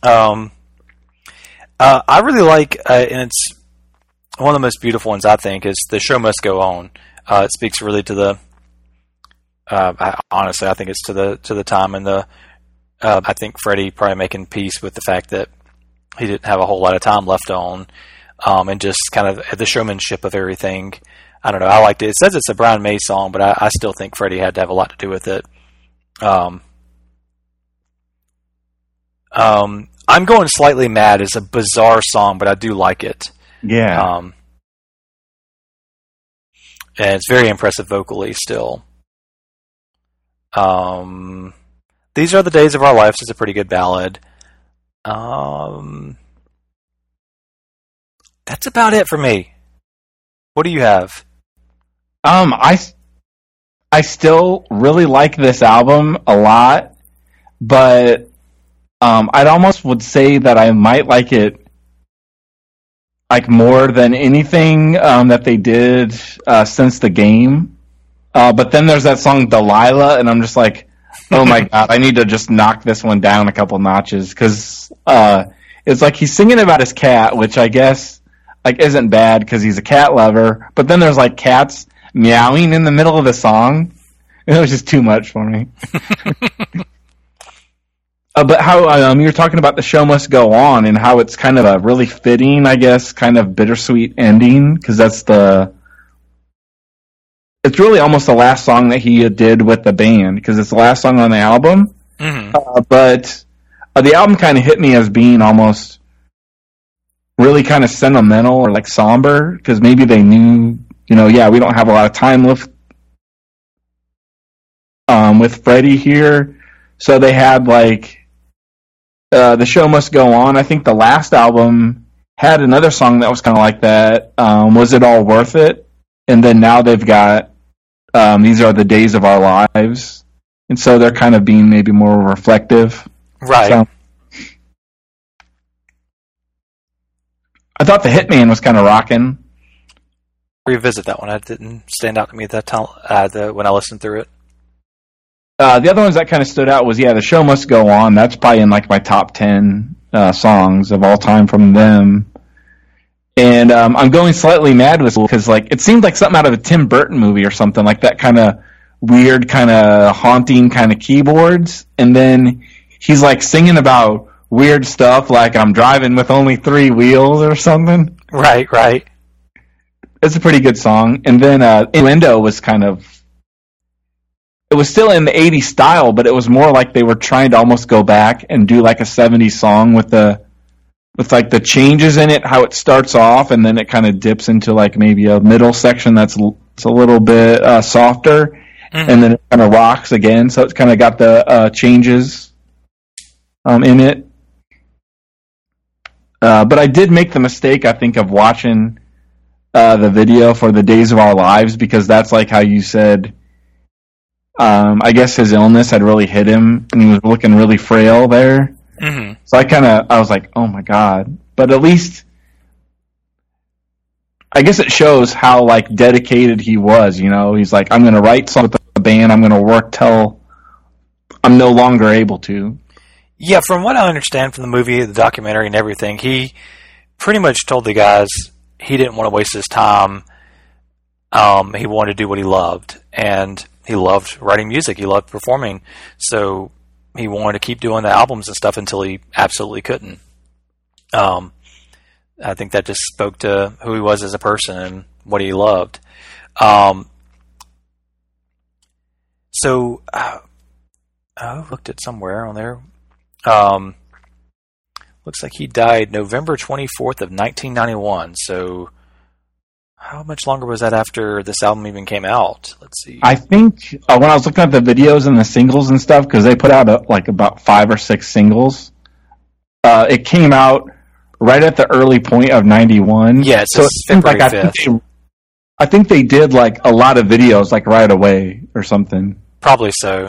I really like, and it's one of the most beautiful ones, I think, is "The Show Must Go On." It speaks really to the. Honestly, I think it's to the time and the. I think Freddie probably making peace with the fact that he didn't have a whole lot of time left on, and just kind of the showmanship of everything. I don't know. I liked it. It says it's a Brian May song, but I still think Freddie had to have a lot to do with it. I'm Going Slightly Mad is a bizarre song, but I do like it. Yeah. And it's very impressive vocally still. These Are the Days of Our Lives is a pretty good ballad. That's about it for me. What do you have? I still really like this album a lot, but I'd almost would say that I might like it like more than anything that they did since the game. But then there's that song Delilah, and I'm just like, oh my god, I need to just knock this one down a couple notches, because it's like he's singing about his cat, which I guess like isn't bad because he's a cat lover. But then there's like cats meowing in the middle of the song. It was just too much for me. But how you were talking about The Show Must Go On and how it's kind of a really fitting, I guess, kind of bittersweet ending, because it's really almost the last song that he did with the band, because it's the last song on the album. Mm-hmm. But the album kind of hit me as being almost really kind of sentimental or like somber, because maybe they knew, we don't have a lot of time left with Freddie here. So they had like The Show Must Go On. I think the last album had another song that was kind of like that. Was It All Worth It? And then now they've got These Are the Days of Our Lives. And so they're kind of being maybe more reflective. Right. So, I thought The Hitman was kind of rocking. Revisit that one. It didn't stand out to me at that time when I listened through it. The other ones that kind of stood out was, The Show Must Go On. That's probably in like my top 10 songs of all time from them. And I'm going slightly mad with it because like it seemed like something out of a Tim Burton movie or something, like that kind of weird, kind of haunting kind of keyboards. And then he's like singing about weird stuff like I'm driving with only 3 wheels or something. Right. It's a pretty good song. And then Innuendo was it was still in the 80s style, but it was more like they were trying to almost go back and do like a 70s song with like the changes in it, how it starts off, and then it kind of dips into like maybe a middle section that's a little bit softer, and then it kind of rocks again. So it's kind of got the changes in it. But I did make the mistake, I think, of watching the video for The Days of Our Lives, because that's like how you said, I guess his illness had really hit him, and he was looking really frail there. Mm-hmm. So I was like, oh my God. But at least, I guess it shows how like dedicated he was, He's like, I'm going to write songs with the band, I'm going to work till I'm no longer able to. Yeah, from what I understand from the movie, the documentary and everything, he pretty much told the guys he didn't want to waste his time. He wanted to do what he loved, and he loved writing music. He loved performing. So he wanted to keep doing the albums and stuff until he absolutely couldn't. I think that just spoke to who he was as a person and what he loved. So I looked at somewhere on there. Looks like he died November 24th of 1991. So how much longer was that after this album even came out? Let's see. I think when I was looking at the videos and the singles and stuff, because they put out like about 5 or 6 singles, it came out right at the early point of 91. Yeah, so it seemed like I think they did like a lot of videos like right away or something. Probably so.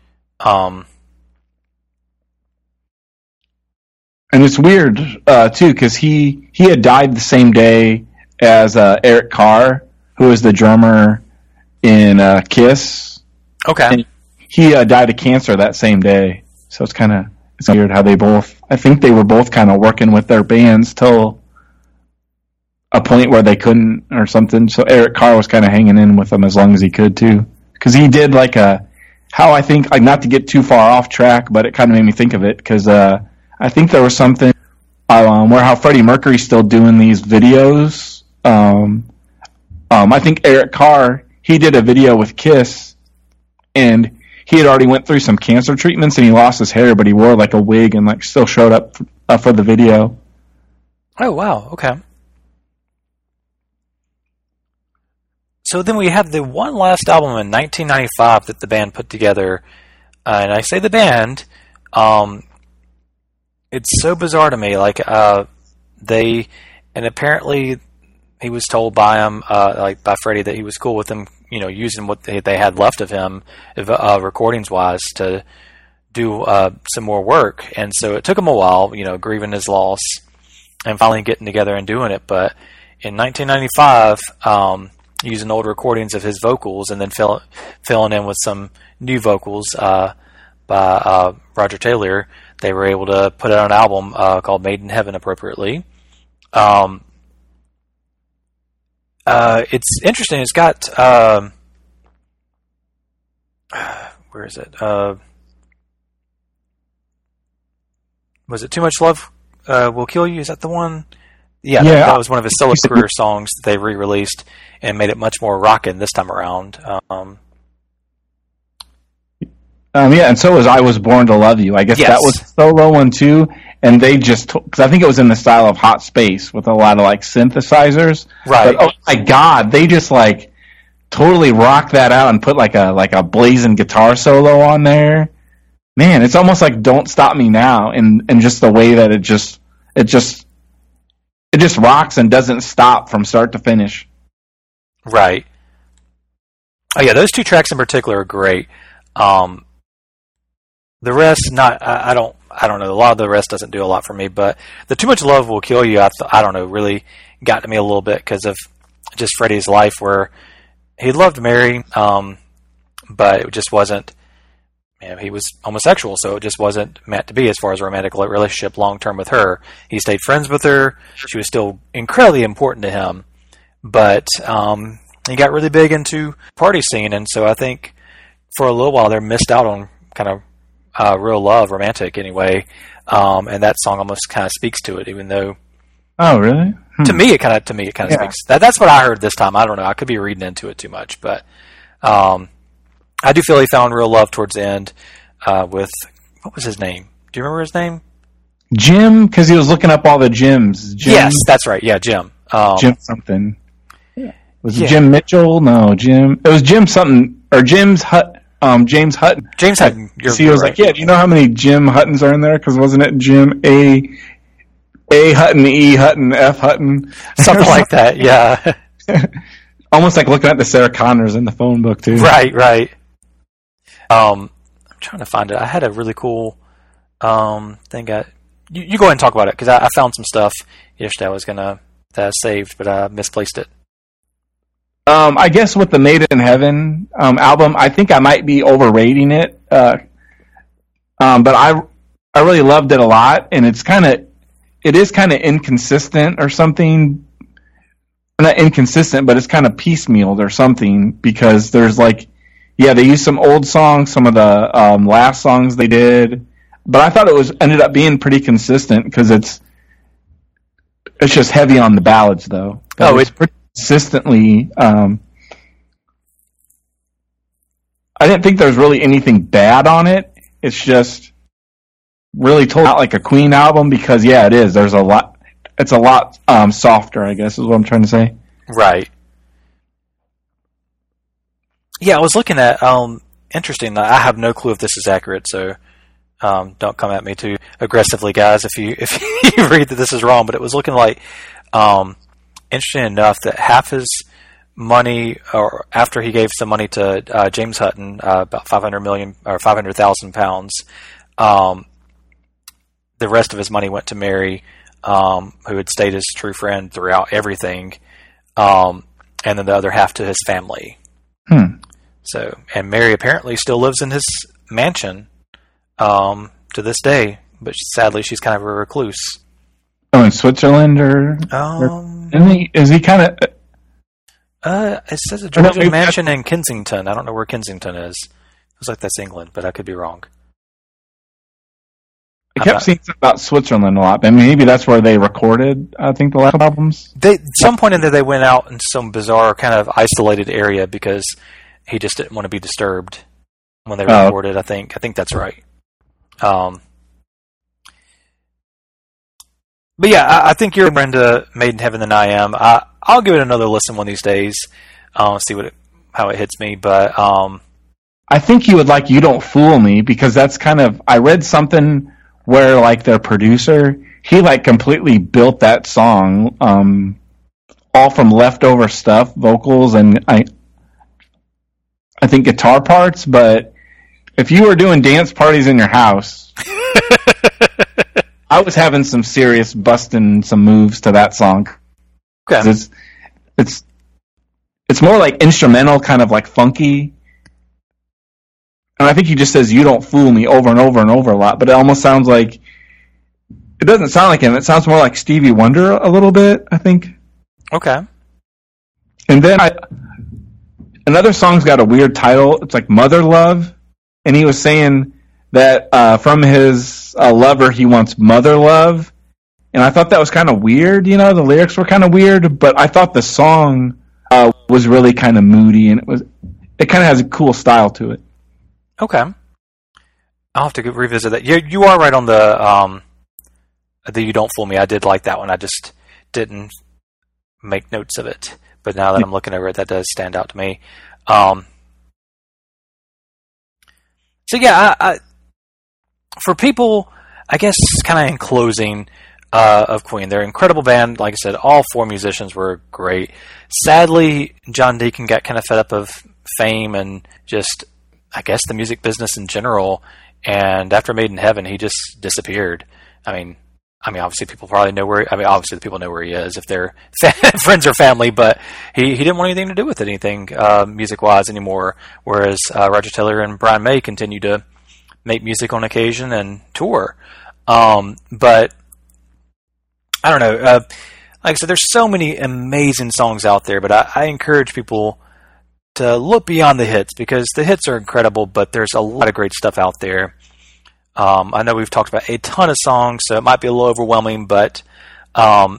And it's weird too, because he had died the same day as Eric Carr, who was the drummer in Kiss. Okay. And he died of cancer that same day. So it's weird how I think they were both kind of working with their bands till a point where they couldn't or something. So Eric Carr was kind of hanging in with them as long as he could too. Because he did like I think, like, not to get too far off track, but it kind of made me think of it, because I think there was something where how Freddie Mercury's still doing these videos. I think Eric Carr, he did a video with Kiss, and he had already went through some cancer treatments, and he lost his hair, but he wore like a wig and like still showed up for the video. Oh, wow. Okay. So then we have the one last album in 1995 that the band put together, and I say the band, it's so bizarre to me. Like and apparently he was told by him, like by Freddie, that he was cool with them, using what they had left of him, recordings wise, to do some more work. And so it took him a while, grieving his loss, and finally getting together and doing it. But in 1995. Using old recordings of his vocals and then filling in with some new vocals by Roger Taylor, they were able to put out an album called Made in Heaven, appropriately. It's interesting. It's got where is it? was it Too Much Love Will Kill You? Is that the one? Yeah, Yeah. that was one of his solo career songs that they re-released and made it much more rockin' this time around. Yeah, and so was I Was Born to Love You. I guess Yes. that was a solo one too. And they just, because I think it was in the style of Hot Space with a lot of like synthesizers. Right. But, oh my God, they just like totally rocked that out and put like a blazing guitar solo on there. Man, it's almost like Don't Stop Me Now, and just the way that it just rocks and doesn't stop from start to finish. Right. Oh yeah, those two tracks in particular are great. The rest, I don't know. A lot of the rest doesn't do a lot for me, but the Too Much Love Will Kill You, I don't know, really got to me a little bit because of just Freddie's life, where he loved Mary, but it just wasn't. He was homosexual, so it just wasn't meant to be as far as a romantic relationship long term with her. He stayed friends with her. She was still incredibly important to him, but he got really big into party scene, and so I think for a little while they missed out on kind of real love, romantic anyway. And that song almost kind of speaks to it, even though. Oh, really? To me, it kind of speaks. That's what I heard this time. I don't know. I could be reading into it too much, but I do feel he found real love towards the end with, what was his name? Do you remember his name? Jim, because he was looking up all the Jims. Jim, Yes, that's right. Yeah, Jim. Jim something. Was it Jim Mitchell? No, Jim. It was Jim something, or James Hutton. James Hutton. James Hutton. He was like, yeah, do you know how many Jim Huttons are in there? Because wasn't it Jim A Hutton, E Hutton, F Hutton? Something like that, yeah. Almost like looking at the Sarah Connors in the phone book, too. Right. I'm trying to find it. I had a really cool thing. You go ahead and talk about it, because I found some stuff yesterday that I saved, but I misplaced it. I guess with the Made in Heaven album, I think I might be overrating it. But I really loved it a lot, and it is kind of inconsistent or something. Not inconsistent, but it's kind of piecemealed or something, because there's they use some old songs, some of the last songs they did, but I thought it ended up being pretty consistent, because it's just heavy on the ballads though. It's pretty consistently. I didn't think there was really anything bad on it. It's just really told out like a Queen album, because it is. There's a lot. It's a lot softer, I guess, is what I'm trying to say. Right. Yeah, I was looking at. Interesting. I have no clue if this is accurate, so don't come at me too aggressively, guys. If you read that this is wrong, but it was looking like. Interesting enough that half his money, or after he gave some money to James Hutton, about 500 million or 500,000 pounds, the rest of his money went to Mary, who had stayed his true friend throughout everything, and then the other half to his family. So, and Mary apparently still lives in his mansion to this day, but sadly she's kind of a recluse. Oh, in Switzerland, or is he kind of? It says a Georgian mansion in Kensington. I don't know where Kensington is. It was like that's England, but I could be wrong. I kept seeing something about Switzerland a lot, but maybe that's where they recorded, I think, the last albums. At some point in there, they went out in some bizarre kind of isolated area because he just didn't want to be disturbed when they recorded. I think that's right. But yeah, I think you're Brenda Made in Heaven than I am. I'll give it another listen one of these days. See how it hits me. But I think you would like You Don't Fool Me, because that's kind of, I read something where like their producer, he like completely built that song all from leftover stuff, vocals, and I think guitar parts. But if you were doing dance parties in your house, I was having some serious busting some moves to that song. Okay. It's more like instrumental, kind of like funky. And I think he just says "You Don't Fool Me" over and over and over a lot, but it almost sounds like, it doesn't sound like him. It sounds more like Stevie Wonder a little bit, I think. Okay. And then another song's got a weird title. It's like "Mother Love," and he was saying that from his lover he wants mother love, and I thought that was kind of weird. The lyrics were kind of weird, but I thought the song was really kind of moody, and it kind of has a cool style to it. Okay, I'll have to revisit that. You are right on the You Don't Fool Me. I did like that one. I just didn't make notes of it, but now that I'm looking over it, that does stand out to me. So yeah, I for people, I guess, kind of in closing of Queen, they're an incredible band. Like I said, all four musicians were great. Sadly, John Deacon got kind of fed up of fame and just, I guess, the music business in general. And after Made in Heaven, he just disappeared. I mean, obviously people probably know where. Obviously the people know where he is if they're friends or family. But he didn't want anything to do with anything music-wise anymore. Whereas Roger Taylor and Brian May continue to make music on occasion and tour. But I don't know. Like I said, there's so many amazing songs out there. But I encourage people to look beyond the hits, because the hits are incredible, but there's a lot of great stuff out there. I know we've talked about a ton of songs, so it might be a little overwhelming, but kind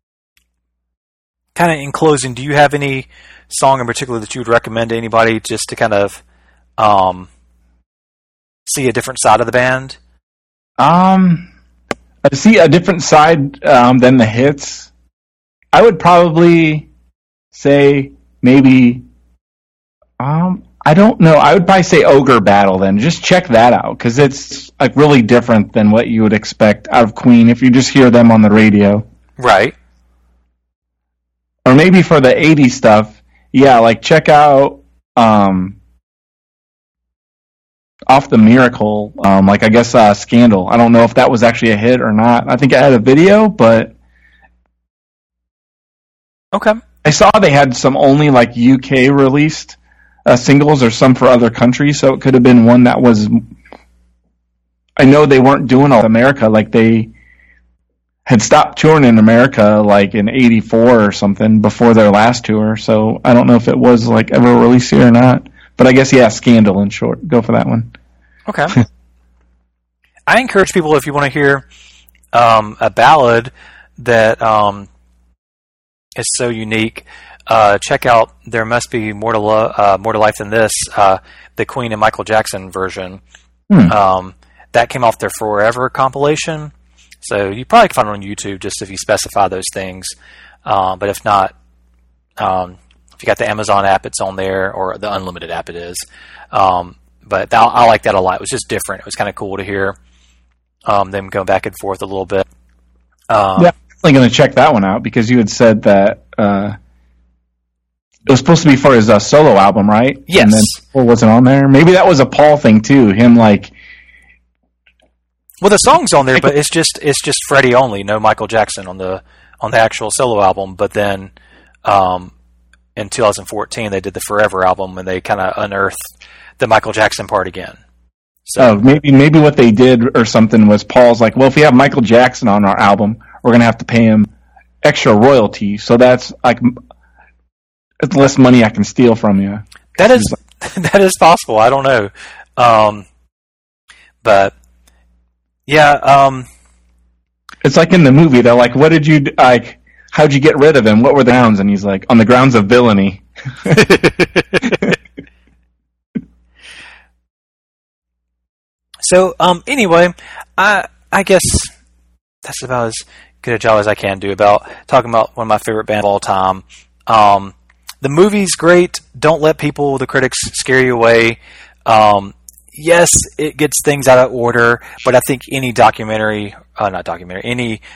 of in closing, do you have any song in particular that you would recommend to anybody just to kind of see a different side of the band? I see a different side than the hits. I would probably say maybe... I don't know. I would probably say Ogre Battle then. Just check that out, because it's like really different than what you would expect out of Queen if you just hear them on the radio. Right. Or maybe for the 80s stuff, yeah, like check out Off the Miracle, like I guess Scandal. I don't know if that was actually a hit or not. I think it had a video, but... Okay. I saw they had some only like UK released singles, or some for other countries, so it could have been one that was... I know they weren't doing all America, like they had stopped touring in America like in 84 or something before their last tour, so I don't know if it was like ever released here or not. But I guess, yeah, Scandal in short. Go for that one. Okay. I encourage people, if you want to hear a ballad that is so unique, check out There Must Be More to Life Than This, the Queen and Michael Jackson version. That came off their Forever compilation. So you probably can find it on YouTube just if you specify those things. But if not, if you got the Amazon app, it's on there, or the Unlimited app it is. But I like that a lot. It was just different. It was kind of cool to hear them go back and forth a little bit. Yeah, I'm definitely going to check that one out, because you had said that it was supposed to be for his solo album, right? Yes. And then Paul wasn't on there. Maybe that was a Paul thing too. Him like... Well, the song's on there, but it's just Freddie only, no Michael Jackson on the actual solo album. But then in 2014 they did the Forever album, and they kind of unearthed the Michael Jackson part again. So maybe what they did or something was Paul's like, well, if we have Michael Jackson on our album, we're going to have to pay him extra royalty. So that's like it's less money I can steal from you. That is possible. I don't know. But yeah, it's like in the movie. They're like, "What did you like? How'd you get rid of him? What were the grounds?" And he's like, "On the grounds of villainy." So anyway, I guess that's about as good a job as I can do about talking about one of my favorite bands of all time. The movie's great. Don't let the critics scare you away. Yes, it gets things out of order, but I think any any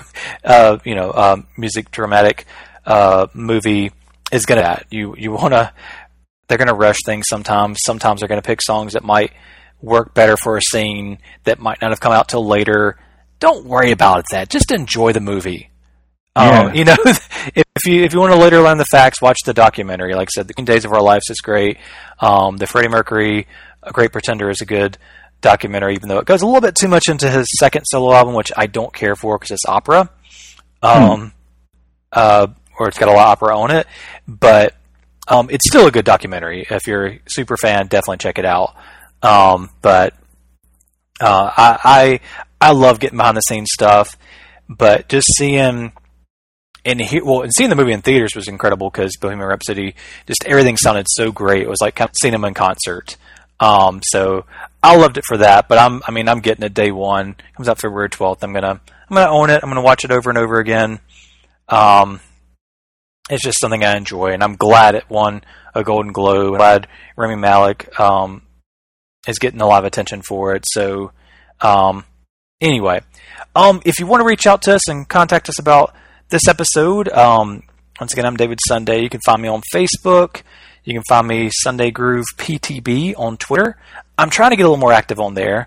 music dramatic movie is gonna they're gonna rush things sometimes. Sometimes they're gonna pick songs that might work better for a scene that might not have come out till later. Don't worry about that. Just enjoy the movie. Yeah. If you want to later learn the facts, watch the documentary. Like I said, The Days of Our Lives is great. The Freddie Mercury A Great Pretender is a good documentary, even though it goes a little bit too much into his second solo album, which I don't care for because it's opera, or it's got a lot of opera on it. But it's still a good documentary. If you're a super fan, definitely check it out. But I love getting behind the scenes stuff, but just seeing and seeing the movie in theaters was incredible because Bohemian Rhapsody, just everything sounded so great. It was like kind of seeing them in concert. So I loved it for that. But I'm getting it day one. It comes out February 12th. I'm gonna own it. I'm gonna watch it over and over again. It's just something I enjoy, and I'm glad it won a Golden Globe. I'm glad Rami Malek is getting a lot of attention for it. So anyway, if you want to reach out to us and contact us about this episode, once again, I'm David Sunday. You can find me on Facebook. You can find me Sunday Groove PTB on Twitter. I'm trying to get a little more active on there.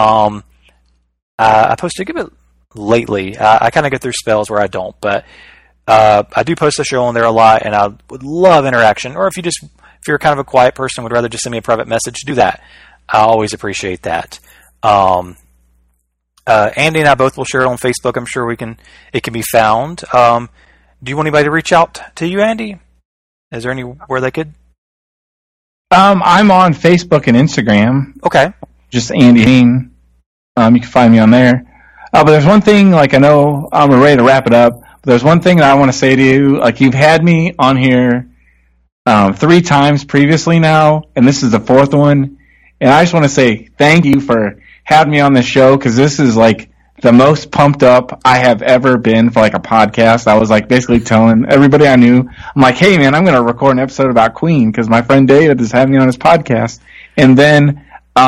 I posted a good bit lately. I kind of go through spells where I don't, but I do post the show on there a lot, and I would love interaction. Or if you're kind of a quiet person, would rather just send me a private message, do that. I always appreciate that. Andy and I both will share it on Facebook. I'm sure it can be found. Do you want anybody to reach out to you, Andy? Is there anywhere they could? I'm on Facebook and Instagram. Okay. Just Andy Hain. You can find me on there. But there's one thing, like I know we're ready to wrap it up. But there's one thing that I want to say to you. Like you've had me on here 3 times previously now, and this is the 4th one. And I just want to say thank you for having me on this show because this is like the most pumped up I have ever been for like a podcast. I was like basically telling everybody I knew, I'm like, hey man, I'm going to record an episode about Queen because my friend David is having me on his podcast. And then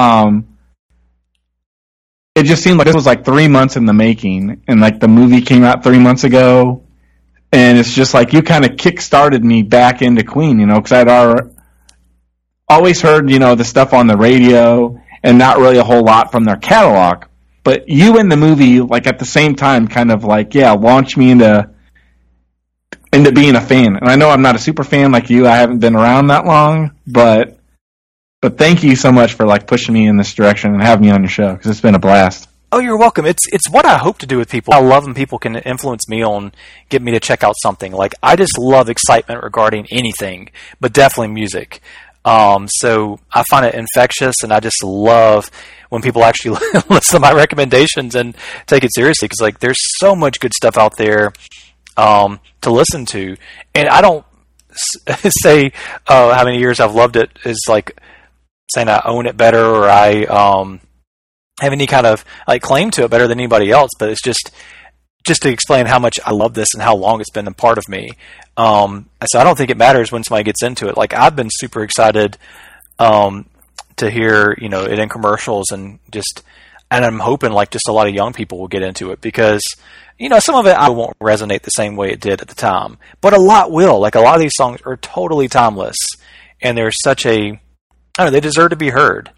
it just seemed like this was like 3 months in the making, and like the movie came out 3 months ago, and it's just like you kind of kick-started me back into Queen, because I'd always heard, the stuff on the radio and not really a whole lot from their catalog. But you in the movie, like at the same time, kind of like, launched me into being a fan. And I know I'm not a super fan like you. I haven't been around that long, but thank you so much for like pushing me in this direction and having me on your show because it's been a blast. Oh, you're welcome. It's what I hope to do with people. I love when people can influence me on get me to check out something. Like I just love excitement regarding anything, but definitely music. So I find it infectious, and I just love when people actually listen to my recommendations and take it seriously because like there's so much good stuff out there to listen to, and I don't say how many years I've loved it is like saying I own it better or I have any kind of like claim to it better than anybody else, but it's just to explain how much I love this and how long it's been a part of me. So I don't think it matters when somebody gets into it. Like I've been super excited to hear, it in commercials and I'm hoping like just a lot of young people will get into it because, some of it I won't resonate the same way it did at the time, but a lot will. Like a lot of these songs are totally timeless, and there's such they deserve to be heard.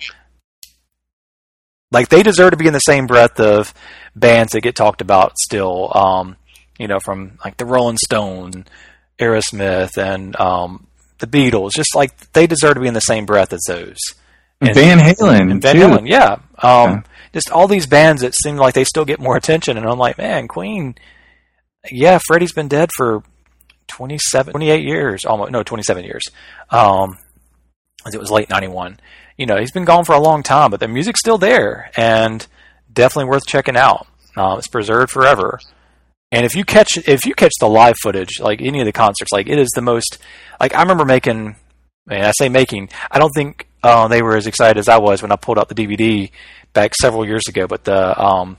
Like they deserve to be in the same breath of bands that get talked about still, from like the Rolling Stones, Aerosmith, and the Beatles. Just like they deserve to be in the same breath as those. And Van Halen. And Van Halen, yeah. Just all these bands that seem like they still get more attention. And I'm like, man, Queen, yeah, Freddie's been dead for 28 years, almost, no, 27 years. It was late 91. He's been gone for a long time, but the music's still there and definitely worth checking out. It's preserved forever. And if you catch the live footage, like any of the concerts, like it is the most, like I remember I don't think they were as excited as I was when I pulled out the DVD back several years ago, but the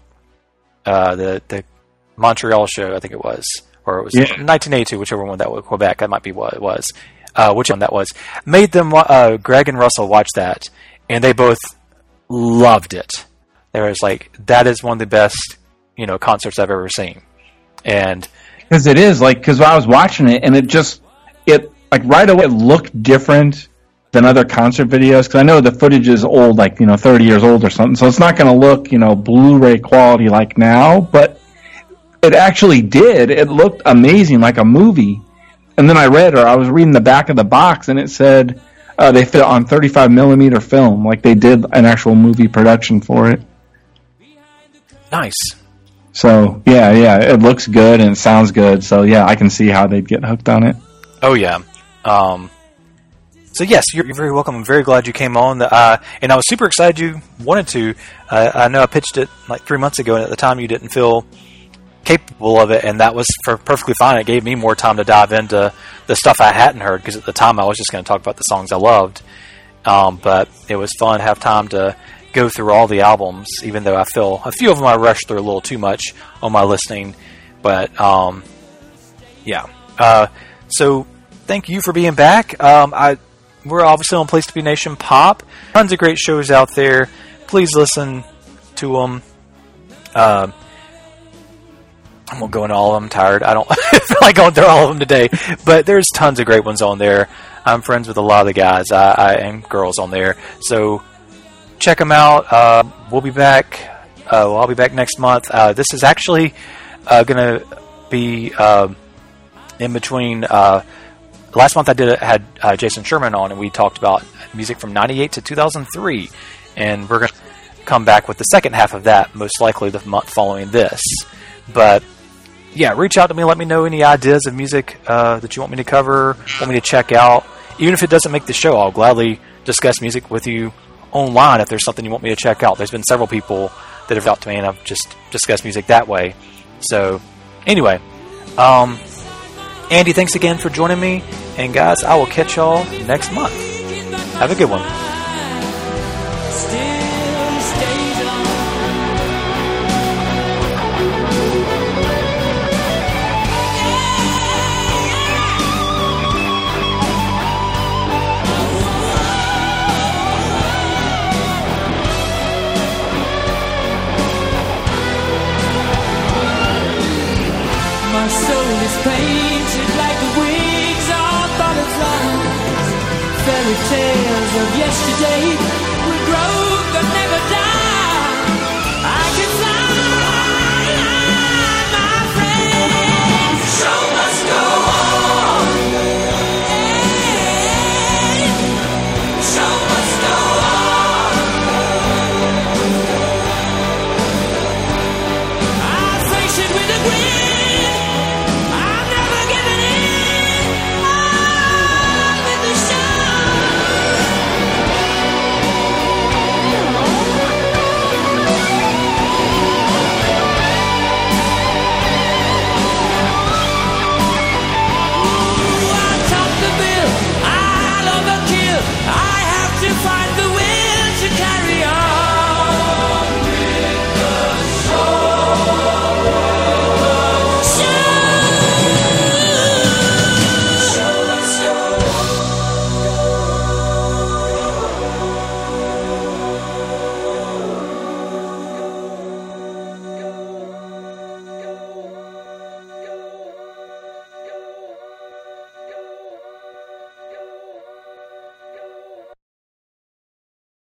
Montreal show, I think it was, or it was 1982, whichever one that was, Quebec, that might be what it was. Which one that was, made them, Greg and Russell watch that, and they both loved it. They was like, that is one of the best, concerts I've ever seen. And because it is like, because I was watching it and it like right away it looked different than other concert videos. Because I know the footage is old, like 30 years old or something, so it's not going to look Blu-ray quality like now. But it actually did. It looked amazing, like a movie. And then I was reading the back of the box, and it said they fit on 35 millimeter film, like they did an actual movie production for it. Nice. So yeah, it looks good and it sounds good. So yeah, I can see how they'd get hooked on it. Oh yeah. So yes, you're very welcome. I'm very glad you came on. And I was super excited you wanted to. I know I pitched it like 3 months ago, and at the time you didn't feel capable of it, and that was perfectly fine. It gave me more time to dive into the stuff I hadn't heard, because at the time I was just going to talk about the songs I loved. But it was fun to have time to go through all the albums, even though I feel a few of them I rushed through a little too much on my listening. But so thank you for being back. We're obviously on Place to Be Nation Pop. Tons of great shows out there. Please listen to them. I won't go into all of them. I'm tired. I don't feel like going through all of them today. But there's tons of great ones on there. I'm friends with a lot of the guys and girls on there. So check them out. We'll be back. I'll be back next month. This is actually going to be in between. Last month I had Jason Sherman on, and we talked about music from 98 to 2003. And we're going to come back with the second half of that, most likely the month following this. But yeah, reach out to me. Let me know any ideas of music that you want me to cover, want me to check out. Even if it doesn't make the show, I'll gladly discuss music with you online if there's something you want me to check out. There's been several people that have talked to me, and I've just discussed music that way. So anyway, Andy, thanks again for joining me. And guys, I will catch y'all next month. Have a good one. My soul is painted like the wings of butterflies. Fairy tales of yesterday will grow but never die.